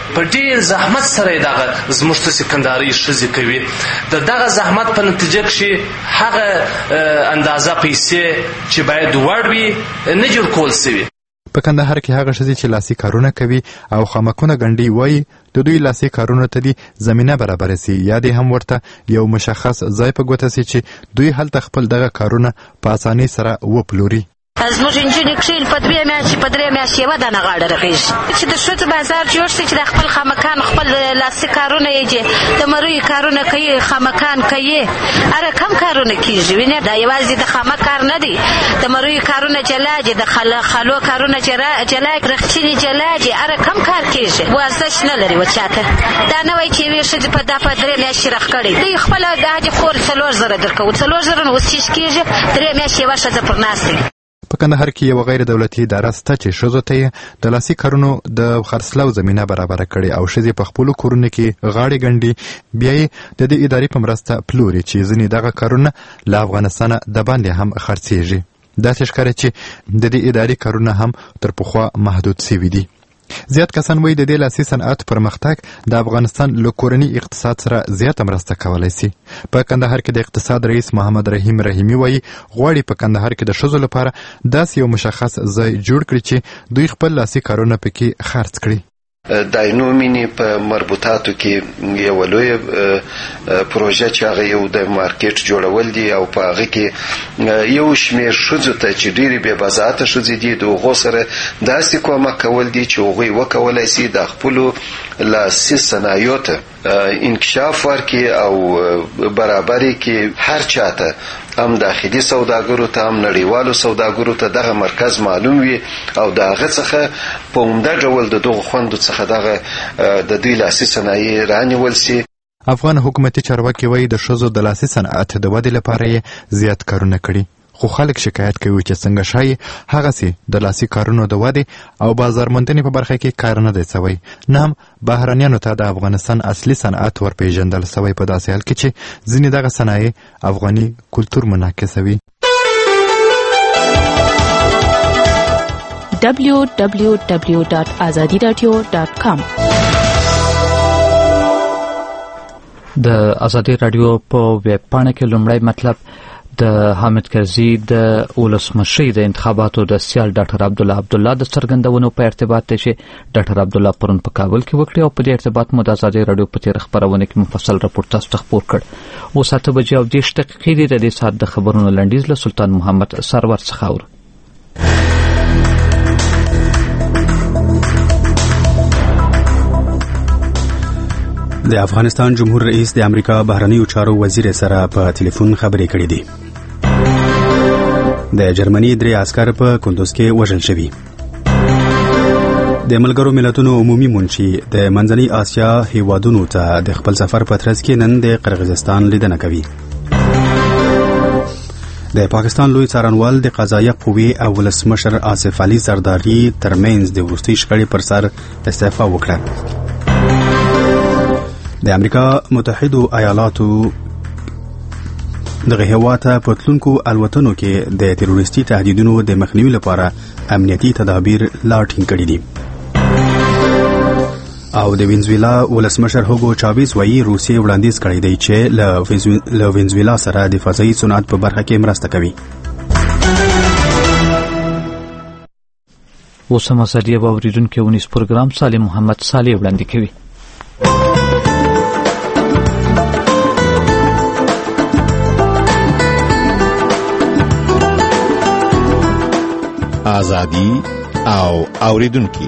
سره دغه زموږ څه کندهارۍ ښځې کوي، د دغه زحمت په نتیجه کې هغه اندازه پیسې چې باید وړ وي نه جوړ کول سوي. په کندهار کې هغه ښځې چې لاسي کارونه کوي او خامکونه ګنډي وایي د دوی لاسي کارونو ته دي زمینه برابره سي، یا دې هم ورته یو مشخص ځای په ګوته سي چې دوی هلته خپل دغه کارونه په اسانۍ سره وپلوري. زموږ انجونې کښېل په 2 میاشتې په 3 میاشتې یوه دانه غاړه رغېږي. چې د ښځو بازار جوړ شي چې د خپل خامکان خپل لاسي کارونه یې چې د مرویو کارونه کوي، خامکان کوي، هره کم کارونه کېږي. وینې دا یوازې د خامک کار نه دی، د مرویو کارونه جلا دي، د خلو کارونه جلا، رخچینې جلا دي، هره کم کار کېږي. ورزش نه لري وچاته. دا نه وایي چې یوې ښځې په 3 میاشتې رخ کړی، دوی خپله د حاجې خور 4,000 درکوو. 4,000 نه اوس هېڅ کېږي، 3 میاشتې یوه ښځه پر ناستې. په کندهار کې یو غیر دولتي اداره شته چې ښځو ته یې د لاسي کارونو د خرڅلاو زمینه برابره کړې او ښځې په خپلو کورونو کې غاړې ګنډي، بیا یې د دې ادارې په مرسته پلوري چې ځینې دغه کارونه له افغانستانه د باندې هم خرڅېږي. داسې ښکاري چې د دې ادارې کارونه هم تر پخوا محدود سوي دي. زیات کسان وایي د دې لاسي صنعت پرمختګ د افغانستان له کورني اقتصاد سره زیاته مرسته کولی سي. په کندهار کې د اقتصاد رئیس محمد رحیم رحیمي وایي غواړي په کندهار کې د ښځو لپاره داسې یو مشخص ځای جوړ کړي چې دوی خپل لاسي کارونه پکې خرڅ کړي. داینو مینی په مربوطاتو کې یو لوی پروژه چې هغه یو د مارکیټ جوړول دي او په هغه کې یو شمیر ښځو ته چې ډېرې بې بضاعته ښځې دي د هغو سره داسې کومک کول دي چې هغوی وکولی سي د خپلو لاسي صنایعو ته انکشاف ورکړي او برابرې کې هر چاته هم داخلي سوداګرو ته هم نړیوالو سوداګرو ته دغه مرکز معلوم وي او د هغه څخه په عمده ډول د دغو خوندو څخه دغه د دوی لاسي صنایع رانیول سي. افغان حکومتي چارواکي وایي د ښځو د لاسي صنعت د ودې لپاره یې زیات کارونه کړي، خو خلک شکایت کوي چې څنګه شایي هغسې د لاسي کارونو د ودې او بازارموندنې په برخه کې کار نه دی سوی، نه هم بهرنیانو ته د افغانستان اصلي صنعت ورپېژندل سوی په داسې حال کې چې ځینې دغه صنایع افغاني کلتور منعکسوي. www.azadiradio.com. د ازادي رادیو په ویب پاڼه کې لومړی مطلب د حامد کرزي د ولسمشي د انتخاباتو د سیال ډاکټر عبدالله د څرګندونو په ارتباط ته چې ډاکټر عبدالله پرون په کابل کې وکړي او په دې ارتباط مو د ازادي رادیو په تیر خبرونه کې مفصل راپور تاسو ته خپور کړ. اوس 7:10 د دې ساعت د خبرونو لنډیز له سلطان محمد سرور څخه اورو. د افغانستان جمهور رئیس د امریکا بهرنیو چارو وزیر سره په ټلیفون خبرې کړې دي. د جرمني 3 عسكر په کندوز کې وژل شوي. د ملګرو ملتونو عمومي منشي د منځنۍ آسیا هیوادونو ته د خپل سفر په ترڅ کې نن د قرغیزستان لیدنه کوي. د پاکستان لوی څارنوال د قضایه قوې او ولسمشر آصف علي زرداری ترمنځ د وروستي شخړې پر سر استعفا وکړه. د امریکا متحده ایالاتو دغه هیواد ته په تلونکو الوتنو کې د تروریستي تهدیدونو د مخنیوي لپاره امنیتي تدابیر لا ټینګ کړي دي. او د وینزویلا ولسمشر هوګو چاویز وایي روسیې وړاندیز کړی دی چې له وینزویلا سره د فضایي صنعت په برخه کې مرسته کوي. اوس هم ازادي اوریدونکو ونیس پروګرام سالم محمد صالح وړاندې کوي. ازادي او اوریدونکو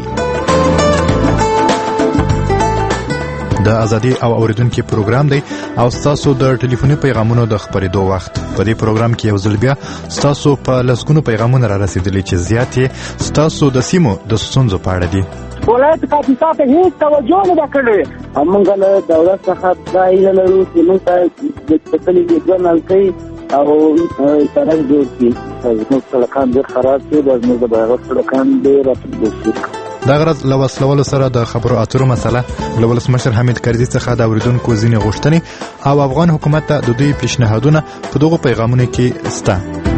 د ازادي او اوریدونکو پروګرام دی او تاسو د ټلیفوني پیغامونو د خبرېدو وخت په دې پروګرام کې یو ځل بیا تاسو په لسګونو پیغامونه را رسیدلي چې زیاتې تاسو د سیمو د ستونزو په اړه دي. ولایت کاپیتا ته هیڅ توجه نه کړې. موږ له دولت څخه دا هیله لرو چې موږ ته د تکلیف ځنل کوي او سره جوړ کړي. موږ سړکان ډېر خراب دي، موږ د باغ سړکان ډېر اپډیټ. دا غرض له وسلولو سره د خبرو اترو مسله له ولسمشر حامد کرزي څخه د اوریدونکو ځینې غوښتنې او افغان حکومت ته د دوی پیشنهادونه په دغو پیغامونو کې سته.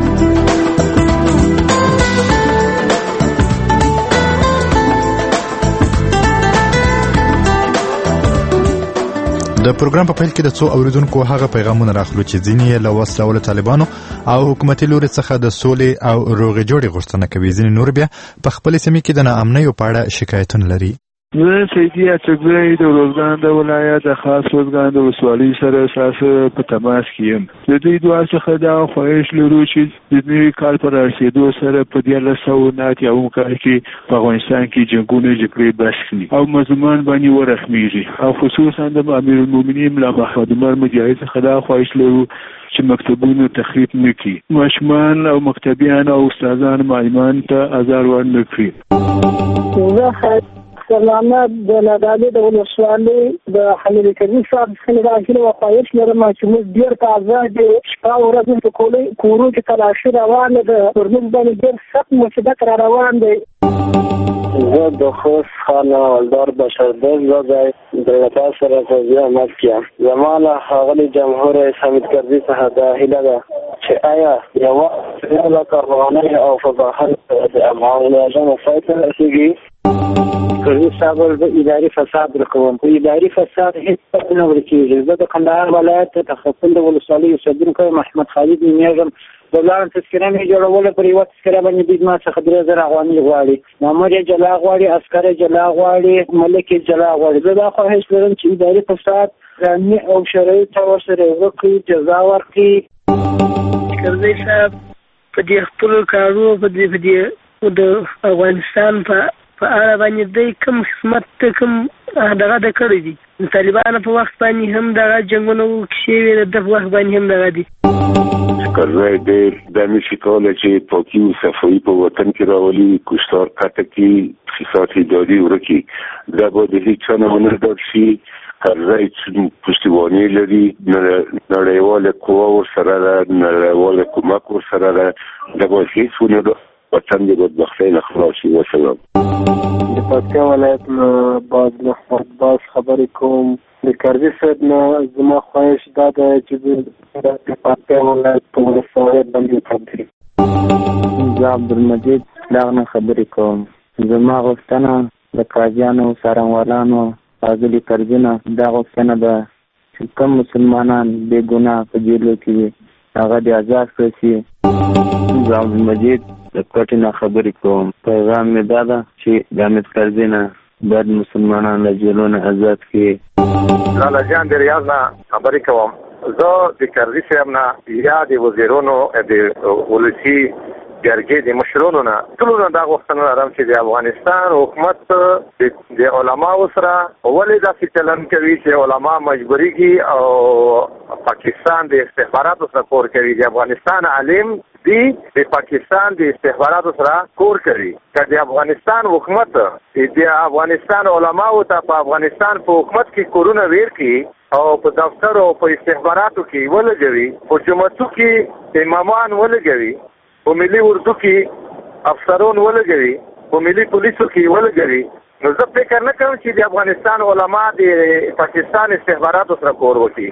د پروګرام په پیل کې د څو اوریدونکو هغه پیغامونه راخلو چې ځینې له وسلهوالو طالبانو او حکومتي لوري څخه د سولې او روغې جوړې غوښتنه کوي. ځینې نور بیا په خپل سیمه کې د ناامنۍ په اړه شکایتونه لري. زه سیدي اڅګزی د روزګان د ولایت د خاص روزګان د ولسوالۍ سره اساسه په تماس کې یم. د دې دوه څخه دا خواهش لرو چې د نوي کال پر رسیدو سره په 1990 کال کې په افغانستان کې جنګونه جګړې بس کړي او مظلومان باندې ورحمیږي او خصوصا د امیر المؤمنین ملا محمد عمر مجاهد څخه دا خواهش لرو چې مکتبونو تخریب نه کړي، ماشومان او مکتبیان او استادان معلمان ته ازار ورنه کړي. سلامه د لادالي د ولسوالۍ د حمید کرزي صاحب څخه راغلی او خواهش لرم چې موږ ډېر تازه د شپه ورځ په کورو کې تلاشي روانه ده، پر موږ باندې ډېر سخت مصیبت را روان دی. زه د خوست خان ولدار بشردوست زه د وطن سره په زیامت کې زمانه ښاغلي جمهور رئیس حامد کرزي څخه دا هیله ده چې آیا یوه افغانۍ او په بهر د افغانانو پای ته رسېږي. کرزي صاحب د اداري فساد رقم په اداري فساد هیڅ نه ورکیږي. زه د کندهار ولایت ته خپل د ولسوالۍ اوسیدونکی محمد خالد نومیږم. د لاړ تذکره مې جوړوله، پر یوه تذکره باندې دوی ما څخه 3000 افغانۍ غواړي، مامور یې جلا غواړي، عسکر یې جلا غواړي، ملک یې جلا غواړي. زه دا خواهش لرم چې اداري فساد قانوني او شرعي ته ورسره وکړي، جزا ورکړي. کرزي صاحب په دې خپلو کارونو په دې د افغانستان په اړه باندې دوی کوم خدمت کوم دغه د کړی دي. طالبانو په وخت باندې هم دغه جنګونه وکړي، د وخت باندې هم دغه دي. کرزي ډېر د نشي کولای چې پاکي او صفایي په وطن کې راولي، کشتار قطع کړي، فساد اداري ورکړي. دا به د هیڅ نه ونردل شي. کرزي پشتیباني لري، نړیواله قوه ورسره ده، نړیواله کومک ورسره ده. دا به هیڅ ونه وطن د بدبختۍ نه خلاص شي. وسلام. د پکتیا ولایت نه باز محمد باز خبرې کوم. د کرزي صاحب نه زما خواهش دا ده چې د پکتیا ولایت په ولسوالۍ باندې تبدیل. زه عبدالمجید دغه نه خبرې کوم. زما غوښتنه د قاضیانو څارنوالانو ښاغلي کرزي دا غوښتنه ده چې کوم مسلمانان بې ګناه په جیلو کې وي هغه دې آزاد کړی شي. زه عبدالمجید د کوټې نه خبرې کوم. پیغام مې دا ده چې د حامد کرزي نه باید مسلمانان له جیلو نه آزاد کړي. لالا جان د ریاض نه خبرې کوم. زه د کرزي صاحب نه یا د وزیرانو د ولسي جرګې د مشرانو نه ټولو نه دا غوښتنه لرم چې د افغانستان حکومت د علماو سره ولې داسې چلند کوي چې علما مجبورېږي او پاکستان د استخباراتو سره کور کوي. د افغانستان عالم دی د پاکستان د استخباراتو سره کور کوي. که د افغانستان حکومت د افغانستان علماو ته په افغانستان په حکومت کې کورونه ویر کړي او په دفتر او په استخباراتو کې ولګوي، په جمعتو کې امامان ولګوي، په ملي اردو کې افسرون ولګوي، په ملي پولیسو کې ولګوي، نو زه فکر نه کوم چې د افغانستان علما د پاکستان استخباراتو سره کور وکړي.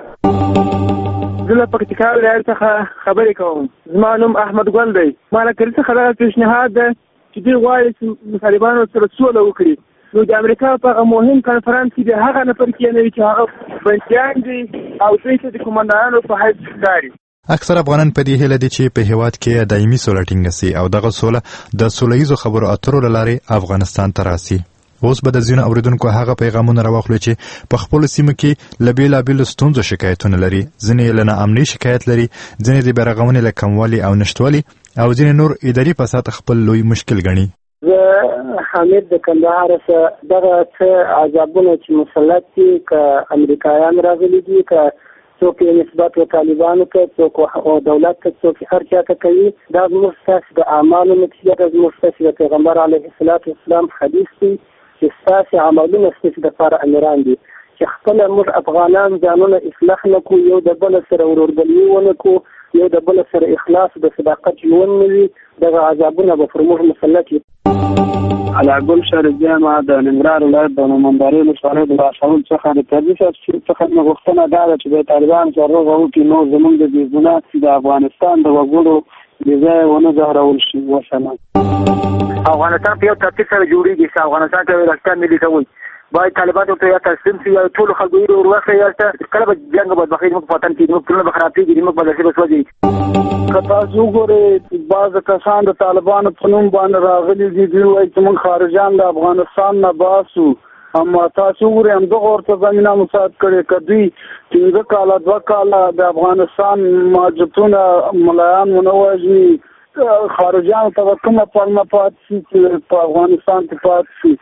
زه له پکتیکا ولایت څخه خبرې کوم. زما نوم احمد ګل دی. ما له کرزي څخه دغه پیشنهاد ده چې دوی غواړي چې طالبانو سره سوله وکړي. نو د امریکا په هغه مهم کنفرانس کې د هغه نفر کېنوي چې هغه بندیان دي او دوی ته د قومندانانو په حیث ښکاري. اکثر افغانان په دې هیله دي چې په هیواد کې دایمي سوله ټینګه سي او دغه سوله د سوله ییزو خبرو اترو له لارې افغانستان ته راسي. اوس به د ځینو اوریدونکو هغه پیغامونه راواخلو چې په خپلو سیمو کې له بېلابېلو ستونزو شکایتونه لري. ځینې له ناامنۍ شکایت لري، ځینې د بیارغونې له کموالي او نشتوالي او ځینې نور اداري فساد خپل لوی مشکل ګڼي. زه حامد د کندهار څخه دغه څه عذابونه چې مسلط دي که امریکایان راغلي دي که څوک یې نسبت و طالبانو ته څوک دولت ته څوک هر چا ته کوي دا زموږ ستاسې د اعمالو نتیجه ده. زموږ ستاسې د پیغمبر علیه السلام حدیث دی چې ستاسې عملونه ستاسې دپاره امیران دي چې خپله موږ افغانان ځانونه اصلاح نه کړو، یو د بله سره ورورګلوي ونه کړو، یو د بله سره اخلاص د صداقت ژوند نه وي، دغه عذابونه به پر موږ مسلط وي. علاګل شریفیان ما د ننګرهار ولایت د نومندارۍ ولسوالۍ د راشول څخه د کرزي صاحب څخه مې غوښتنه دا ده چې د طالبانو سره روغه وکړي نو زموږ د بې ګناه د افغانستان د وګړو بې ځایه ونه ځورول شي. وسلام. افغانستان په یو ترتیب سره جوړېږي چې افغانستان ته افغانستان ملي کوي باید طالبانو ته یا تسلیم شي یا ټولو خلکو یې وروسته یا کله به جنګ بدبختي زموږ په وطن کې زموږ ټولنه به خرابېږي، زموږ به داسې به سوځي. که تاسو وګورئ بعض کسان د طالبانو په نوم باندې راغلي دي، دوی وایي چې موږ خارجان د افغانستان نه باسو، اما تاسو وګورئ همدغه ورته زمینه مساعد کړې که دوی 15 کاله 2 کاله د افغانستان ماجتونه ملایان ونه وژني، خارجانو ته به کومه پلمه پاتې شي چې په افغانستان کې پاتې شي.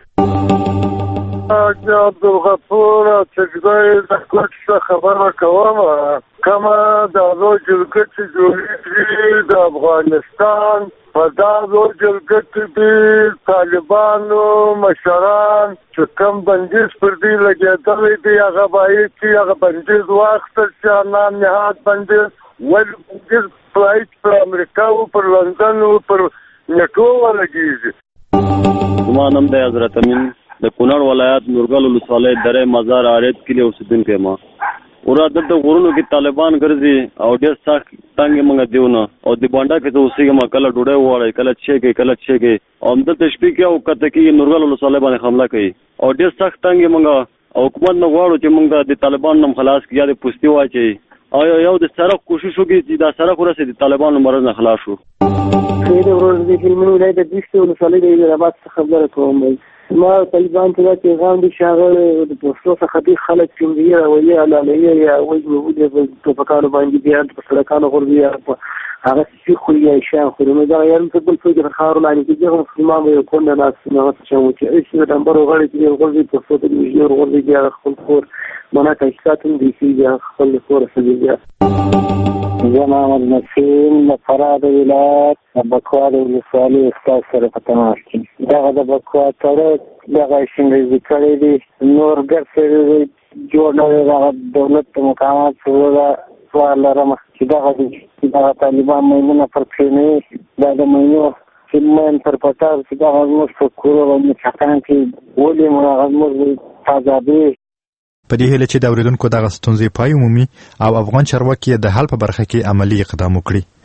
عبدالغفور چګدای د کوټ څخه خبره کوم. کومه د لوی جرګې چې جوړېږي د افغانستان په دا لوی جرګې کې دي طالبانو مشران چې کوم بندیز پر دې لګېدلی دی هغه باید چې هغه بندیز واخیستل شي، نام نهاد بندیز ولې بندیز فلایټ پر امریکا و پر لندن و پر نیټو ولګېږي. زما نوم دی حضرت امین د کونړ ولایت نورګل ولسوالۍ درې مزار عارض کلي اوسېدونکی ما. ورا دلته غرونو کې طالبان ګرځي او ډېر سخت تنګ یې موږ دیونه او د بانډا کې زه اوسېږم، کله ډوډۍ وغواړئ کله څښې کوي کله څښې کوي او همدلته شپې کې او کته کې نورګل ولسوالۍ باندې حمله کوي او ډېر سخت تنګ یې موږ او حکومت نه غواړو چې موږ د طالبان نوم خلاص کړي یا د پوستې واچوي او یو د سړک کوشش وکړي چې دا سړک ورسې د طالبانو مرض نه خلاص شو. د ورځ د هلمند ولایت د دشت ولسوالۍ د ایراباد څخه خبره کوم. ما طالبان ته دا پیغام دي چې هغه د پښتو څخه دي خلک چې ویې راولي علالوي یا وایي د ټوپکانو باندې بیا په سړکانو غورځي هغه څه خو یې شان خو نو دا یو څه بل څه د خارو لاندې کې هغه مسلمان یو کونه لاس نه چې مو چې هیڅ د نمبر غړي چې غورځي په څه د ویډیو غورځي بیا خپل کور مونږ ته ساتم دي چې خپل کور سره بیا زما محمد نسیم د فراه ولایت د بکوا د ولسوالۍ استاد سره په تماس کې دغه د بکوا سره دغه څنګه ذکر دي نور ګرځي جوړ نه دولت مقامات سره سوال لرم چې دغه طالبان مېمونه پر کېنه دا د مېنو چې من پر پټار چې دغه موږ په کور باندې څنګه کې ولې موږ تازه په دې هیله چې د اوریدونکو دغه ستونزې پای عمومي او افغان چارواکي د حل په برخه کې عملی اقدام وکړي.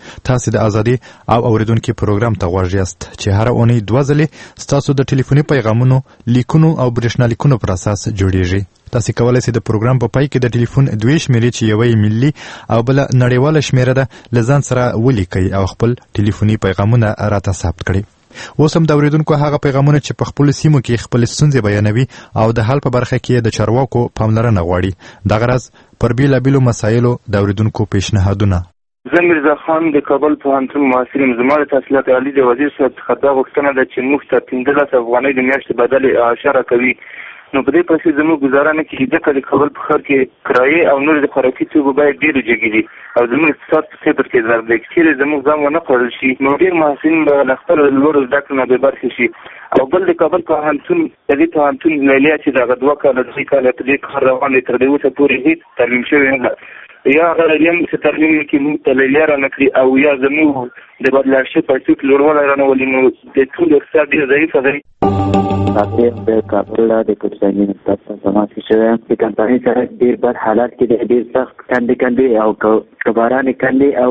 تاسو د ازادي او اوریدونکو پروګرام ته غوږ یاست چې هر اونۍ 2 ځلې ستاسو د ټلیفوني پیغامونو لیکونو او برېښنا لیکونو پر اساس جوړیږي. تاسو کولای شئ د پروګرام په پای کې د ټلیفون 2 شمیرې چې یوې ملي او بل نړیواله شمیره ده لزان سره ولیکئ او خپل ټلیفوني پیغامونه راته ثبت کړئ. اوس هم د اوریدونکو هغه پیغامونه چې په خپل سیمو کې خپل ستونزې بیانوي او د حل په برخه کې د چارواکو پاملرنه غواړي. دغه راز پر بیلابیلو مسایلو د اوریدونکو پیشنهادونه. زه میرزا خان د کابل پوهنتون محصل یم. زما د تحصیلات عالي د وزیر صاحب څخه دا غوښتنه ده چې موږ ته 15 افغانۍ د میاشتې بدل اعشاره کوي. نو په دې پسې زموږ گزاره نه کېږي ځکه د کابل په ښار کې کرایې او نور د خوراکي توکو باید ډېرې جګې دي او زموږ اقتصاد په صفر کې ضرب دی. که چېرې زموږ ځان ونه خوړل شي نو ډېر محصلین به له خپلو لوړو زده کړو نه بېبرخې شي. او بل د کابل پوهنتون د دې پوهنتون لیلیه چې دغه 2 کاله 3 کاله په دې کار روان دی تر دې اوسه پورې هېڅ ترمیم شوی نه ده. یا هغه لیلیه موږ ته ترمیم کړي موږ ته لیلیه رانه کړي او یا زموږ د بدلار شوي پیسو کې لوړوالی رانولي نو د ټول اقتصاد ډېر ضعیفه دی. تاسو د کابل د کوچني نسبت سمات شوی د کمپنۍ سره ډېر بد حالات کې ډېر سخت کندې او کبارانې کندې او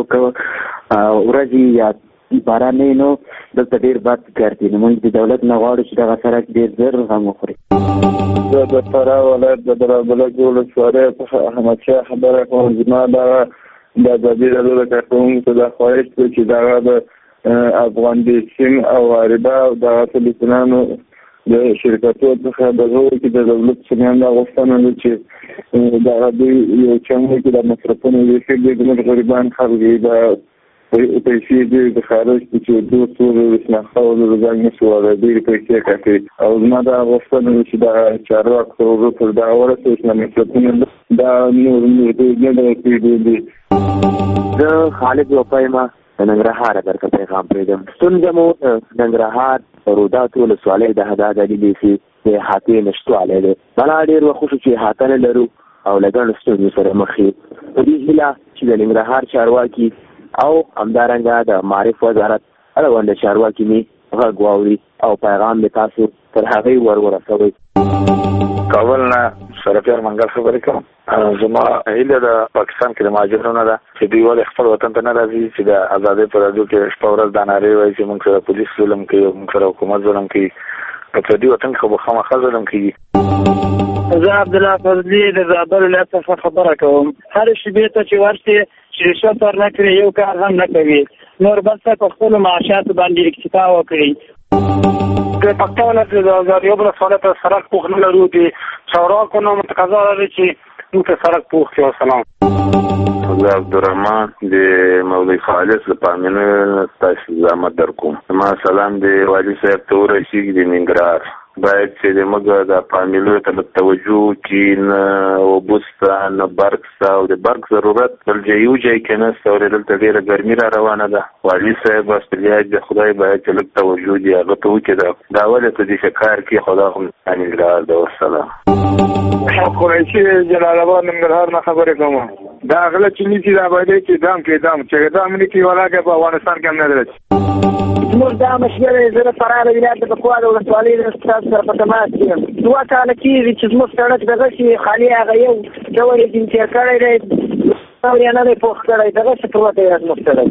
ورځې یا بارانې نو دلته ډېر بد ګرځي. نو موږ د دولت نه غواړو چې دغه سړک ډېر ژر غم وخوري. زه د فراه ولایت د درابلک ولسوالۍ څخه احمدشاه خبره کوم. زما دغه د ازادي راډیو د کارکوونکو د خواهش دی چې دغه د افغان دې سیم او غریبه او دغه ټلیفونانو د شرکتونو څخه د هغوی کې د دولت څخه دا غوښتنه ده چې دغه دوی یو چمو کې د مصرفونو ویښې دي زموږ غریبان خلک د پیسې دي د خارج چې دوه ټول اصلاح او د ځان نشو ډېرې پیسې کاټي او زما دا غوښتنه ده چې د چارواکو پر دغه ورسېږي چې مصرفونه دا نور نه دي. زه خالد وفایمه د ننګرهار درته پیغام پرېږدم. ستونزه مو ننګرهار رودات ولسوالۍ د حداد علي لیسي د احاطې نشتوالی دی. بلا ډېر وخت وشو چې احاطه نه لرو او له ګڼو ستونزو سره مخ یو. په دې هیله چې د ننګرهار چارواکي او همدارنګه د معارف وزارت اړونده چارواکي مې غږ واوري او پیغام مې تاسو تر هغې ورسوئ. کابل نه شرفیار منګل خبرې کوم. زما هیله د پاکستان کې د مهاجرونو ده چې دوی ولې خپل وطن ته نه راځي چې د ازادۍ په راډیو کې شپه ورځ دا نارې وایي چې موږ سره پولیس ظلم کوي او موږ سره حکومت ظلم کوي. په دې وطن کې خو به خامخا ظلم کېږي. زه عبدالله فضلي د زابل ولایت څخه خبره کوم. هرې شېبې ته چې ورشې چې رشوت ورنه کړي یو کار هم نه کوي. نور بل څه په خپلو معاشاتو باندې اکتفا وکړي. د پښتو ولایت د ازادیو ولسوالۍ ته سړک پوخ نه لرو. د چارواکو نه متقاضا ده چې موږ ته سړک پوخ کړي. وسلام. زه عبدالرحمن د مولوي خالص د پامینه تاسو زحمت در کوم. ما سلام د والي صاحب ته ورسیږي د ننګرهار. باید چې د موږ د پامینو ته توجه چې نه وبسته نه برق سته او د برق ضرورت بل یو ځای کې نشته او دلته ډېره ګرمي را روانه ده. والي صاحب استرالیا د خدای باید چې لږ توجه دي هغه ته وکړي. دا ولې په دې کار کې خدا هم ننګرهار ده. والسلام. قریشي جلال آباد ننګرهار نه خبرې کوم. دا غله چې نیسي دا باید چې دام کې دام چې دام نه کې ولاګه په افغانستان کې هم نه درځي. زموږ دا مشکل زه د فراه ولایت د بکوا د ولسوالۍ د استاد سره په تماس یم. 2 کاله کېږي چې زموږ سړک دغسې خالي هغه یو ډول یې دین تېر کړی دی او یا نه دی پوخ کړی دغسې پروت دی زموږ سړک.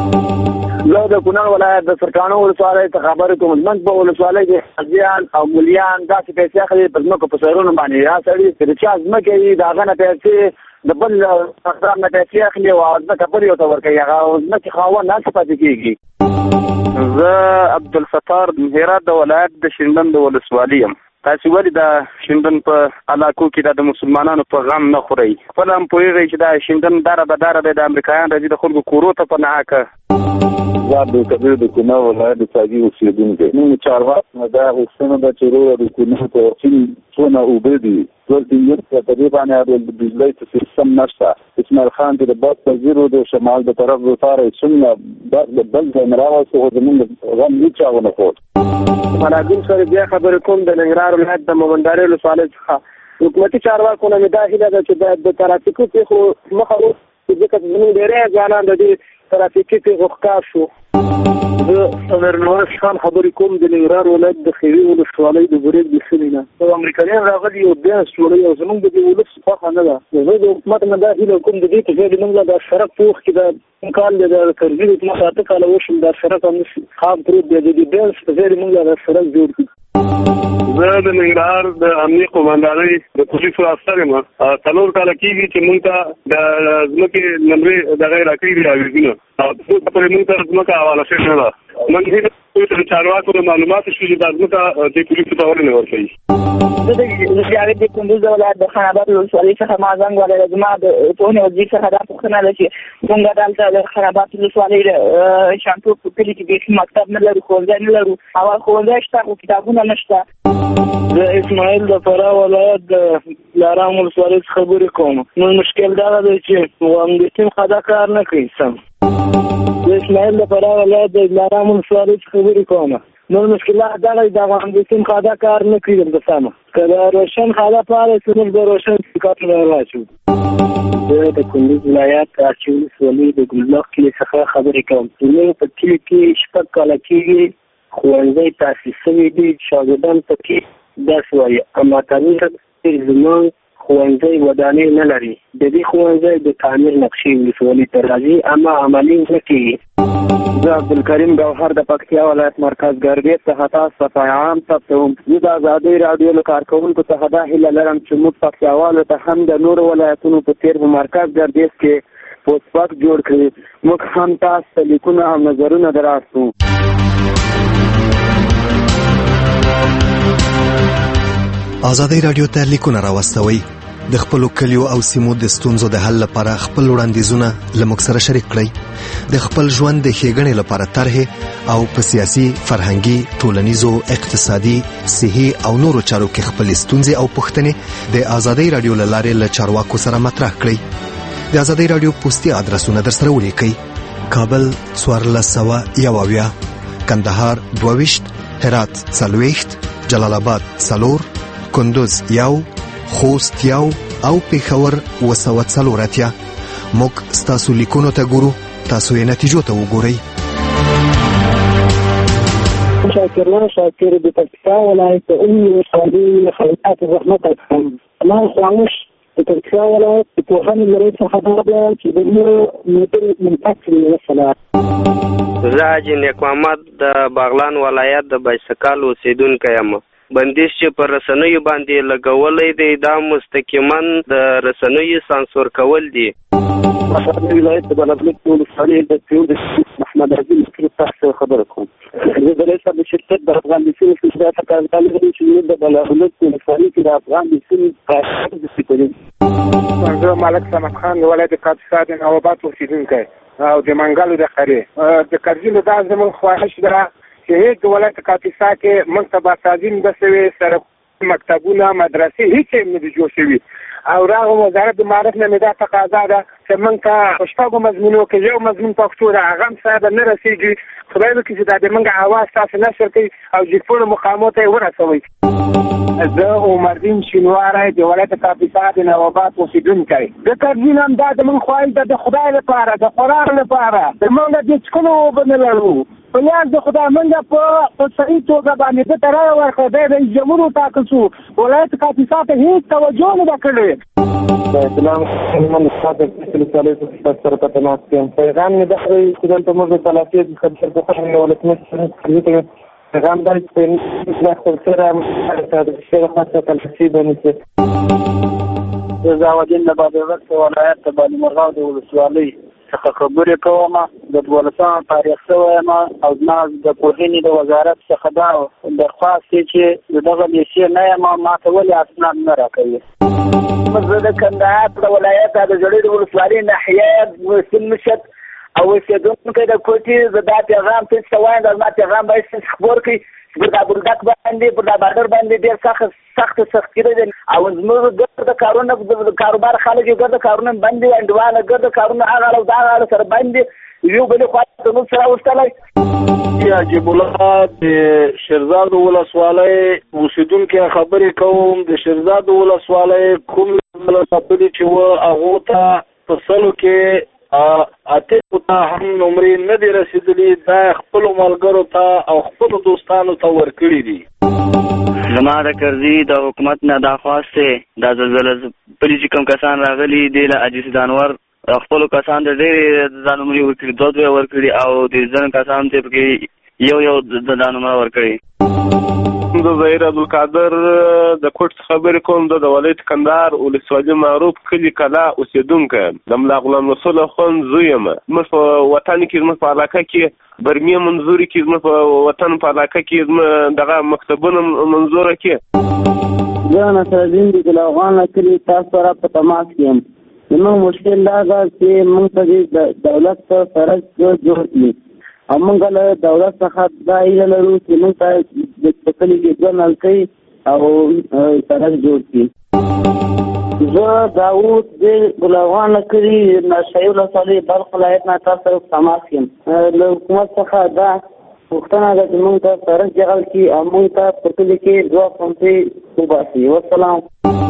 زه د کونړ ولایت د سرکانو ولسوالۍ ته خبرې کوم. زموږ په ولسوالۍ کې حاجیان او مولیان داسې پیسې اخلي په ځمکو په سرونو باندې. یا سړي چې د چا ځمکه وي د هغه نه پیسې د بل اقدام نه پیسې اخلي او ځمکه بل یو ته ورکوي. هغه ځمکې خاوند هلته پاتې کېږي. زه عبدالستار هرات د ولایت د شینډن د ولسوالۍ یم. تاسو ولې د شینډن په علاقو کې د مسلمانانو په غم نه خورئ؟ خپل هم پوهېږئ چې د شینډن داره به د امریکایان راځي د خلکو کورو ته په ناحقه. زه عبدالقدیر د کونړ ولایت د ساګي اوسېدونکی. موږ چارواکو نه دا غوښتنه ده چې وروره د کونړ په سیند څونه اوبه دي ټول انجن په دې باندې د بجلۍ سیستم نشته. اسماعیل خان چې د بس وزیر و د شمال د طرف لپاره څومره بل ځای نه راوستو خو زموږ غم هېچا ونه خوړ. مناظم سره بیا خبرې کوم د ننګرهار ولایت د مومندارې ولسوالۍ څخه. حکومتي چارواکو نه مې دا هیله ده چې د ترافیکو پیښو مخه ونیسي ځکه چې زموږ ډېری ځوانان د دې ترافیکي پیښو ښکار شو. زه صدر نواز خان خبرې کوم د ننګرهار ولایت د خیري ولسوالۍ د بریک د سیمې نه. امریکایان راغلي او بیا جوړوي او زموږ د دې ولس خوښه نه ده. زه د حکومت نه دا هیله کوم د دې په ځای د موږ د سړک په وخت کې د کال د کرزي حکومت اته کاله وشول د سړک همداسې خام پروت دی. د بینس په ځای د موږ د سړک جوړ کړي. زه د ننګرهار د امنیه قومندانۍ د پولیسو افسر یم. 4 کاله کېږي چې موږ ته د ځمکې نمرې دغه راکړي دي اوریدونه او څه پرې موږ ته ځمکه حواله شوې نه ده. موږ هیله کوو چې د چارواکو د معلوماتو شي چې دا ځمکه دې پولیسو ته ورنه ورکړي. زه د جاوید د کندوز ولایت د خان آباد ولسوالۍ څخه ما زنګ ولیده. زما د پوهنې وزیر څخه دا پوښتنه ده چې موږ دلته د خان آباد ولسوالۍ د شانټور په کلي کې بیخي مکتب نه لرو، ښوونځی نه لرو. اول ښوونځی شته خو کتابونه نشته. زه اسماعیل د فراه ولایت د لارام ولسوالۍ څخه خبرې کوم. نو مشکل دا دی چې مهندسین خدا کار نه کوي سم. زه اسماعیل د فراه ولایت د لارام ولسوالۍ څخه خبرې کوم. نو مشکلات دا دی د مهندسین خدا کار نه کوي د سمه. که د روشن خدا پاره چې موږ د روشن کارونه راوړو. زه د کندوز ولایت ارچي ولسوالۍ د ګلباغ کلي څخه خبرې کوم. زموږ په کلي کې 6 کاله کېږي ښوونځی تاسیس شوی دی. شاګردان پکې درس وایي اما تعمیر زموږ ښوونځی ودانۍ نه لري. د دې ښوونځی د تعمیر نقشې ولسوالۍ ته راځي اما عملي نه کېږي. زه عبدالکریم ګوهر د پکتیا ولایت مرکز ګردیز څخه تاسو ته پیغام ثبتوم. زه د ازادۍ راډیو له کارکوونکو څخه دا هیله لرم چې موږ پکتیاوالو ته هم د نورو ولایتونو په څېر په مرکز ګردیز کې پوسټ جوړ کړي. موږ هم تاسو ته لیکونه او نظرونه دراسو. ازادۍ راډیو ته لیکونه راوستوئ. د خپلو کلیو او سیمو د ستونزو د حل لپاره خپل وړاندیزونه له موږ سره شریک کړئ. د خپل ژوند د ښېګڼې لپاره طرحې او په سیاسي، فرهنګي، ټولنیزو، اقتصادي، صحي او نورو چارو کې خپلې ستونزې او پوښتنې د ازادۍ راډیو له لارې له چارواکو سره مطرح کړئ. د ازادۍ راډیو پوسټي ادرسونه در سره ولیکئ: کابل 1401، کندهار 22، هرات 40، جلال آباد 4، کندوز 1، خوست 1 او پېښور 240. موږ ستاسو لیکونو ته ګورو، تاسو یې نتیجو ته وګورئ. شاکر د پکتیا ولایت د ولسوالۍ له خلکو زحمت اخلم. ما خاموش د پکتیا ولایت د پوهنې لري څخه دا چې د نورو منطقې وسله. زه حاجي نیک محمد د باغلان ولایت د بایسکل اوسیدونکی یم. بندیز چې پر رسنیو باندې لګولې دی دا مستقیما د رسنیو سانسور کول دي. د ولایت د بلبلک ولسوالۍ د پیوند محمد عزیز تاسو خبر کوم. زه د رئیس د شرکت د افغان لیسین په صدا ته کار کوي چې د بلبلک ولسوالۍ کې د افغان لیسین تاسیس کړي. زه ملک سمت خان ولایت کاپیسا د نوابات اوسیدونکی او د منګلو د قریه د کرزي له داس زموږ خواهش ده چې هیڅ ولایت کاپیسا کې منصبه سازي نه شوي، سره مکتبونه، مدرسې هیڅ نه دي جوړ شوي. او راغو وزارت د معارف نه دا تقاضا ده چې موږ ته شپږو مضمونو کې یو مضمون پښتو ده، هغه هم صاحب نه رسېږي. خدای وکړي چې دا د موږ اواز تاسو نشر کوي او جګپوړو مقامو ته یې ورسوئ. زه عمردین شینواری د ولایت کاپیسا د نوابات اوسیدونکی. د کرزي نام دا د موږ خواهش ده د خدای لپاره، د قرار لپاره. موږ د څښلو اوبه نه لرو. په یاد د خدای موږ په صحیح توګه باندې ده ته رایه ورکړه. دی رئیس جمهور وټاکل شو، ولایت کاپیسا ته هېڅ توجه نه ده کړې. سلام سره په تماس کې یم. پیغام مې دا دی چې دلته موږ د تلافي خبر په خبرې ولسمشر پیغام دا چې په خپل سره د شیخ خاصه تلفي باندې زاودین د بابرک ولایت د بالمرغاو د ولسوالۍ څخه خبرې کوم. د 12 تاریخ سویم او زما د پوهنې د وزارت څخه دا درخواست چې دغه لیسې نه یم ما ته ولې اسناد نه راکوي. زه د کندهار د ولایت د جړې د ولسوالۍ ناحیه مسل مشت او اوسېدونکی د کوټې زه دا پیغام ته وایم دا زما پیغام باید خبر کړي چې دا بولدک باندې په دا بادر باندې ډېر سخت کېدی دی او زموږ ګرده کارونه د کاروبار خلک یې ګرده کارونه بند دي، انډیواله ګرده کارونه هغه اړه او دا اړه سره بند دي. یو بلې خوا ته موږ سره اوښتلی عجیب الله د شیرزاد ولسوالۍ اوسېدونکی خبرې کوم. د شیرزاد ولسوالۍ کوم ولسوالۍ چې و هغو ته په سلو کې اتیقو ته هم نمرې نه دي رسېدلي، دا خپلو ملګرو ته او خپلو دوستانو ته ورکړي دي. زما د کرزي د حکومت نه دا خواست دی، دا زلزله پلي چې کوم کسان راغلي دی له عجیز دانور خپلو کسان ته ډېرې دا نمرې ورکړي، دوه ورکړي او د ځینو کسانو ته پکې یو دا نمره ورکړي. د ظهیر عبدالقادر د کوټ خبرې کوم، د ولایت کندهار ولسوالي معروف کلي کلا اوسېدونکی د ملا غلام رسول اخوند زوی یم. زموږ په وطن کې، زموږ په علاقه کې برمې منظوري کې، زموږ په وطن په علاقه کې دغه مکتبونه منظوره کې. زه نصرالدین د ګل کلي تاسو سره په تماس کې یم. زموږ مشکل دا ده چې موږ ته د دولت په سرک جوړ کړي او موږ له دولت څخه دا هیله لرو چې موږ ته د کلي کې دوه نلکۍ او سرک جوړ کړي. زه داود د ګل کلي نشایي ولسوالۍ بلخ ولایت نه تاسو سره په تماس کې یم. له حکومت څخه دا پوښتنه ده چې موږ ته سرک جغل کړي او موږ ته په کلي کې دوه پمپې وباسي. والسلام.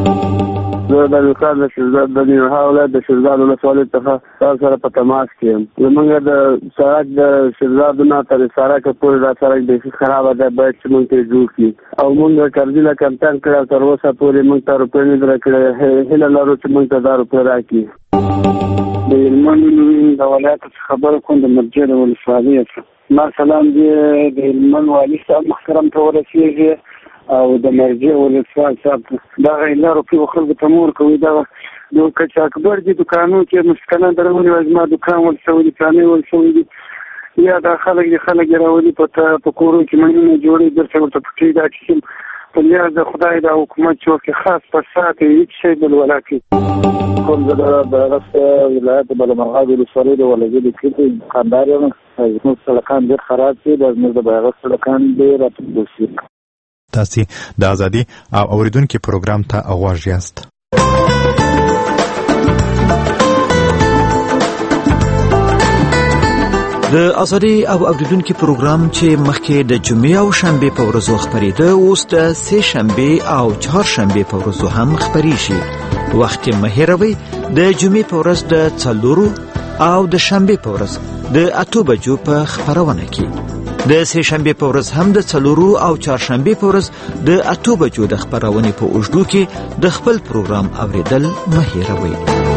زه د الکار د شهزاد د ننګرهار ولایت د شهزاد ولسوالۍ څخه تاسو سره په تماس کې یم. زموږ د سړک د شهزاد نه تر سړکه پورې دا سړک بیخي خرابه ده، باید چې موږ ته جوړ کړي. او موږ د کرزي نه کمپاین کړی او تر اوسه پورې موږ ته روپۍ نه دي راکړې. هیله لرو چې موږ ته دا روپۍ راکړي. د هلمند د ولایت څخه خبره کوم، د مرجع د ولسوالۍ څخه. ما سلام دی د هلمند والي صاحب محترم ته ورسېږي او د مرجع ولسوال صاحب دغه ایله روپۍ خلکو ته مور کوي. دغه د کچاکبر دي دوکانو کې مشکلات درولي وای، زما دوکان ولسوي دي، پلانې ولسوي دي، یا دا خلک راولي په کورو کې منونه جوړي درته ورته پکې دا چې په لیاز د خدای د حکومت چې خاص په ساعت هیڅ شی بل ولا کې. کوم د راسته ولایت بلمرغاب ولسوالۍ د ولګي کې کندهار یم. زموږ سړکان ډېر خراب دي، د زموږ د بیرغ سړکان ډېر راټول دي. تاسو د ازادي او اوریدونکو پروګرام ته غواړئ یاست. د ازادي او اوریدونکو پروګرام چې مخکې د جمعې او شنبه په ورځو خبرېده، اوس د سه شنبه او چهارشنبه په ورځو هم خبرېږي. وخت مه هېروئ، د جمعې په ورځ د 4 او د شنبه په ورځ د 8 بجو په خبرونه کې، د سه شنبه په ورځ هم د 4 او چهارشنبه په ورځ د 8 بجو د خبرونه په اوږدو کې د خپل پروګرام اوریدل مه هېروئ.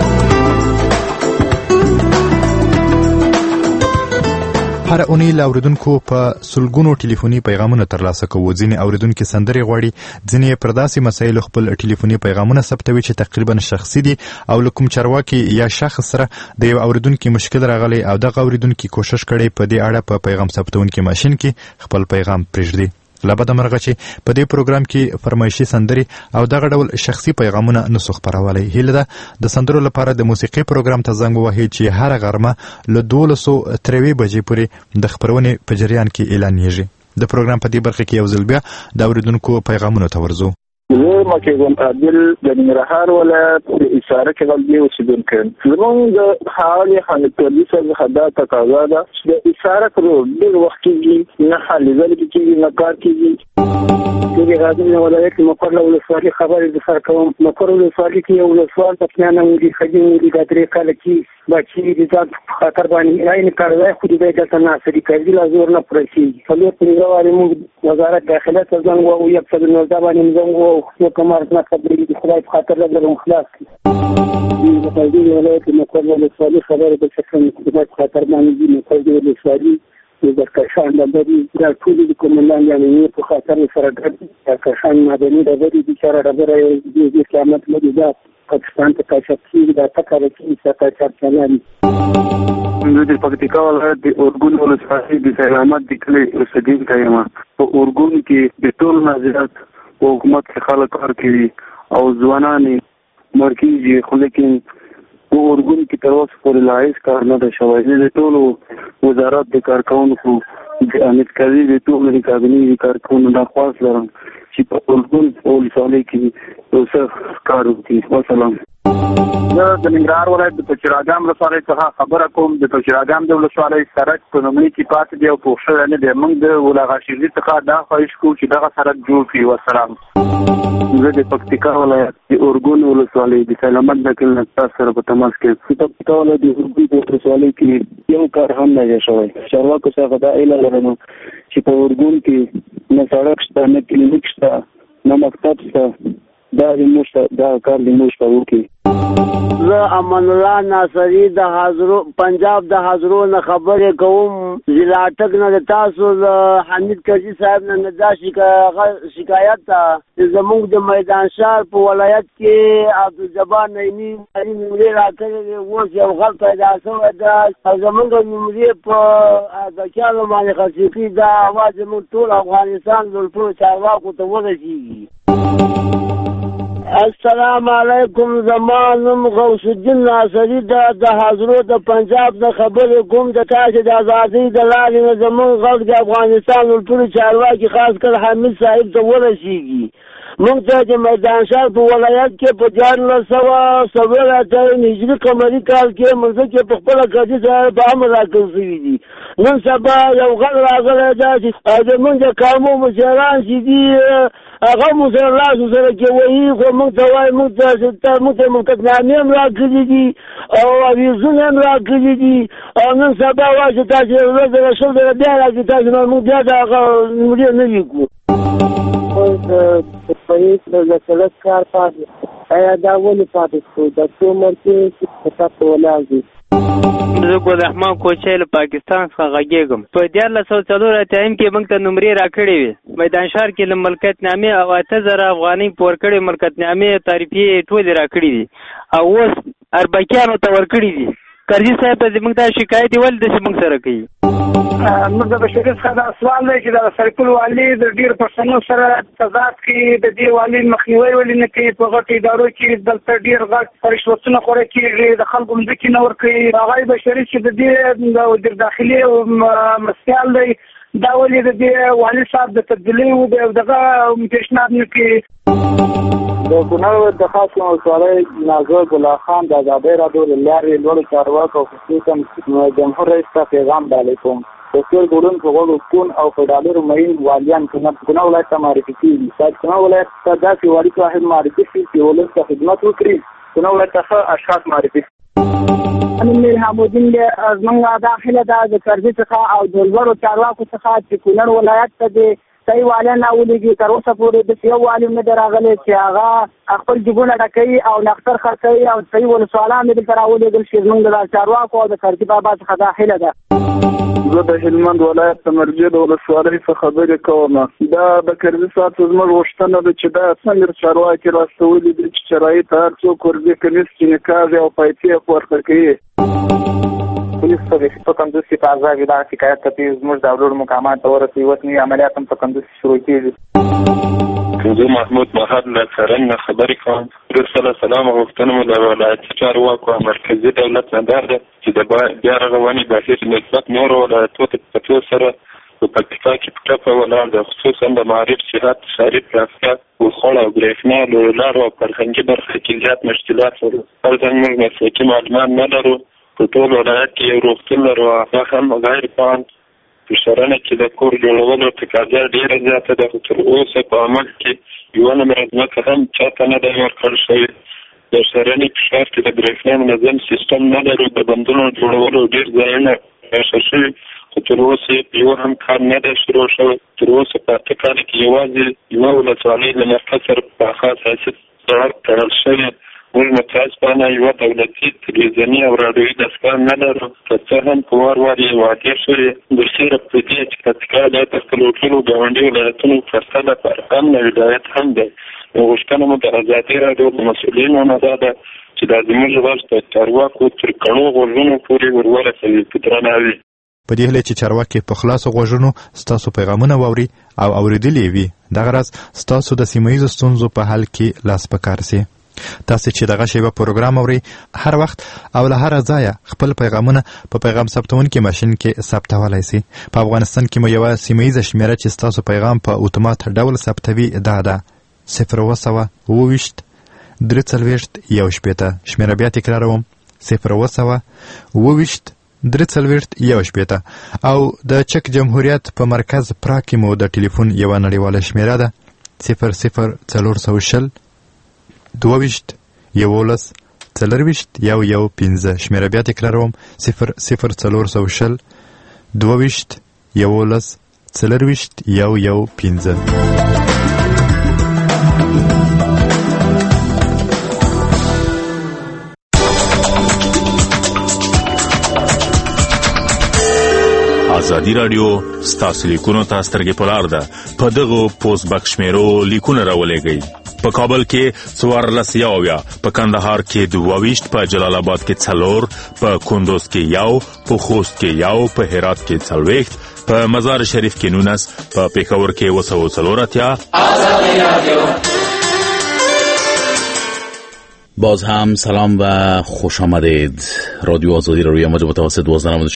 هر اونۍ له اوریدونکو په سلګونو ټلیفوني پیغامونه ترلاسه کوو. ځینې اوریدونکي سندرې غواړي، ځینې پر داسې مسایلو خپل ټلیفوني پیغامونه ثبتوي چې تقریبا شخصي دي او له کوم چارواکي یا شخص سره د یو اوریدونکي مشکل راغلی او دغه اوریدونکي کوشش کړي په دې اړه په پیغام ثبتونکي ماشین کې خپل پیغام پرېږدي. لبده مرغه چې په دې پروګرام کې فرمایشي سندرې او دغه ډول شخصي پیغامونه نسو خبرولای. هیله ده د سندرو لپاره د موسیقي پروګرام ته زنګ ووهئ چې هر غرمه له 12 تر 1 بجې پورې د خبرونې په جریان کې اعلانېږي. د پروګرام په دې برخه کې یو ځل بیا د اوریدونکو پیغامونو ته ورځو. زه مکیګون عادل د ننګرهار ولایت د اشاره کې غلطي اوسیدونکی یم. زموږ د حالي حامد کرزي صاحب څخه دا تقاضا ده چې د اشاره کولو ډېر وخت کېږي، نه حلیدل کېږي، نه کار کېږي. د غزني ولایت مقر ولسوالۍ خبرې د سره کوم. مقر ولسوالۍ کې یو ولسوال پښتانه وي، خدي وي، د 3 کال کې بچي د ځان په خطر باندې راځي کاروي، خو دې دلته نه سړي کرزي لا زور نه پرسي. خلک په غواړي موږ وزارت داخله ته ځان وو، یو څه د نظام باندې ځان وو، یو کومار نه خبرې د خدای په خاطر لږه خلاص کړي. د غزني ولایت مقر ولسوالۍ خبرې د څه په خاطر باندې مقر ولسوالۍ د کشان د بری د ټول د کومندان یعنی په خاطر سره د کشان مدني د بری د چاره د بری د قیامت لري دا پاکستان ته کاچاپی د تکاره کې څه چارچلان. د پکتیکا ولایت د اورګون ولسوالۍ د سلامت د کلی اوسیدونکی یم. په اورګون کې د ټول نظارت حکومت کې خلک کار کوي او ځوانان مرکزي، خو لیکن په اورګون کې تر اوسه پورې لا هیڅ کار نه دی شوی. د ټولو وزارت د کارکوونکو د امید کرزي د ټولو د کابینې کارکوونکو درخواست لرم چې په اورګون ولسوالۍ کې اوسه کار وکړي. والسلام. زه د ننګرهار ولایت د پچراګام ولسوالۍ څخه خبره کوم. د پچراګام د ولسوالۍ سړک په لومړي کې پاتې دی او پوښ شوی نه دی. موږ د ولغاشیزي څخه دا خواهش کوو چې دغه سړک جوړ کړي. والسلام. زه د پکتیکا ولایت د اورګون ولسوالۍ د سلامت نکل نه تاسو سره په تماس کې پکتیکا ولایت د اورګون ولسوالۍ کې یو کار هم نه شوی. چارواکو څخه دا اعلان لرم چې په اورګون کې نه سړک شته، نه کلینیک شته، نه مکتب شته. دا کار د موږ ته وکړي. زه امان الله ناصری د حاضرو پنجاب د حاضرو نه خبرې کوم. ضلع اټک نه د تاسو د حمید کرزي صاحب نه دا شکایت ده چې زموږ د میدان شهر په ولایت کې عبدالجبار نعیمي نمرې راکړې دي. اوس یو غل پیدا شوی ده او زموږ نمرې په ادکیانو باندې خرڅې کړي. دا اواز زموږ ټول افغانستان د ټولو چارواکو ته ورسېږي. السلام علیکم. زما نوم غوث الدین ناصری د حاضرو د پنجاب د خبرې کوم. د تاسو د ازادۍ د لارې نه زموږ غږ د افغانستان ټول چارواکي خاص کر حمید صاحب ته ورسېږي. موږ ته د میدان شهر په ولایت کې په 1400 هجري قمري کال کې موږ کې په خپل کډي ځای په امر راکړل شوی دي. نن سبا یو غږ راغلی ده چې زموږ د قومو مشران چې دي هغه مو سره لاس سره کې وایي، خو موږ ته وایي موږ ته مقدمې هم راکړي دي او اریزونه هم راکړي دي او نن سبا وایي چې تاسو ورځ بیا راکړي تاسو نو موږ بیا د هغه نمرې نه لیکو. د سړک کار پاتې ایا دا ولې پاتې شو؟ د څو مرکې چې تاسو ولاړ دي. زه ګل رحمان کوچی له پاکستان څخه غږیږم. په 1404 کې موږ ته نمرې راکړې وې. میدان شهر کې له ملکیتنامې او 8000 افغانۍ پور کړې ملکیتنامې تعریفې ټولې راکړې دي او اوس اربکیانو ته ورکړې دي. کرزي صاحب ته موږ ته شکایت ولې داسې موږ سره کوي؟ موږ د بشریت څخه دا سوال دی چې د سرکل والي د ډېر پښتنو سره تضاد کوي. د دې والي مخنیوی ولې نه کوي؟ په غټو ادارو کې دلته ډېر غټ رشوتونه خوړل کېږي، د خلکو مځکې نه ورکوي. هغه بشریت چې د دې وزیر داخلي مسئول دی دا ولې د دې والي صاحب د تبدیلۍ دغه پیشنهاد نه کوي؟ د کونړ د خاص ولسوالۍ ناظر ګلا خان د ازادۍ راډیو له لارې لوړو چارواکو او خصوصا جمهور رئیس ته پیغام ډالۍ کوم. د سیر ګډون په غوږو کون او په ډالرو مین والیان کونړ ولایت ته معرفي کېږي. شاید کونړ ولایت ته داسې والي صاحب معرفي شي چې ولس ته خدمت وکړي. کونړ ولایت ته ښه اشخاص معرفي شي. امیر حمودین زموږ داخله ده د کرزي څخه او د لوړو چارواکو څخه چې کونړ ولایت ته د صحیح والي نه ولېږي. تر اوسه پورې د یو والي نه دی راغلی چې هغه خپل جیبونه ډکوي او نښتر خرڅوي او صحیح ولسوالان یې دلته راولېږل شي. زموږ د چارواکو او د کرزي بابا څخه داخله ده. زه د هلمند ولایت د مرجې د ولسوالۍ څخه خبرې کوم. دا د کرزي صاحب زموږ غوښتنه ده چې دا څنګه چارواکي راستولي دي چې شرایط هر څوک ورځي کمیس چې نکاح او پیسې پورته کوي. پولیس په کندوز کې تازه ویلا شکایت کوي زموږ د اولور مقامات ته ورسېږي. اوس نوي عملیات هم په کندوز کې شروع کېږي. زه محمود مهر له څرنګ نه خبرې کوم. رسول سلام او غوښتنه مو د ولایتي چارواکو او مرکزي دولت نه ده چې د بیا رغونې بهیر نسبت نورو ولایتو ته په ټول سره په پکتیکا کې په ټپه ولاړ ده، خصوصا د معارف، صحت، ښاري پراختیا، وخوړ او برېښنا لارو او فرهنګي برخه کې زیات مشکلات لرو. هلته موږ مسلکي معلومات نه لرو. په ټول ولایت کې یو روغتون لرو، هغه هم غیر فعال. په شرنه کې د کور جوړولو تقاضا ډېره زیاته ده، خو تر اوسه په عمل کې یوه نمره ځمکه هم چاته نه ده ورکړل شوې. د شرنې په ښار کې د برېښنا منظم سیستم نه لرو. د بندونو جوړولو ډېر ځایونه پراخه شوي، خو تر اوسه یو هم کار نه ده شروع شوی. تر اوسه په اته کاله کې یوازې یوه ولسوالۍ له مرکز سره په خاص حیثیت سړک تړل شوی. موږ متاسفانه یوه دولتي تلویزیوني او راډیویي دستګاه نه لرو، که څه هم په وار وار یې وعدې شوې. برسېره په دې چې پکتیکا ولایت د خپلو ټولو ګاونډي ولایتونو پرته لپاره امن او هدایت هم دی. نو غوښتنه مو د ازادۍ راډیو د مسؤلینو نه دا ده چې دا زموږ غږ د چارواکو تر کڼو غوږونو پورې ورورسوي په درناوي. په دې هیله چې چارواکي په خلاصو غوږونو ستاسو پیغامونه واوري او اورېدلي وي. دغه راز ستاسو د سیمه ییزو ستونزو په حل کې لاس په کار سي. تاسو چې دغه شیبه پروګرام اورئ هر وخت او له هر ځایه خپل پیغامونه په پیغام ثبتونکي ماشین کې ثبتولای شئ. په افغانستان کې مو یوه سیمه ییزه شمیره چې ستاسو پیغام په اتومات ډول ثبتوي دا ده 020 340 شمیره بیا تکراروم 020 340 او د چک جمهوریت په مرکز پرا کې مو د ټلیفون یوه نړیواله شمیره ده 00 22 11 40 115. شمیره بیا تکراروم 00 22 11 40 115. ازادي رادیو ستاسو لیکونو ته سترګې په لار ده. په دغو پوسټ بک شمیرو لیکونه راولېږئ. په کابل کې 14 په کندهار کې 22 په جلال آباد کې 4 په کندوز کې 1 په خوست کې 1 په هرات کې 40 په مزار شریف کې 19 په پېښور کې 240. ازادي رادیو. باز هم سلام و خوش آمدید. رادیو آزادی را روی موج متوسط 12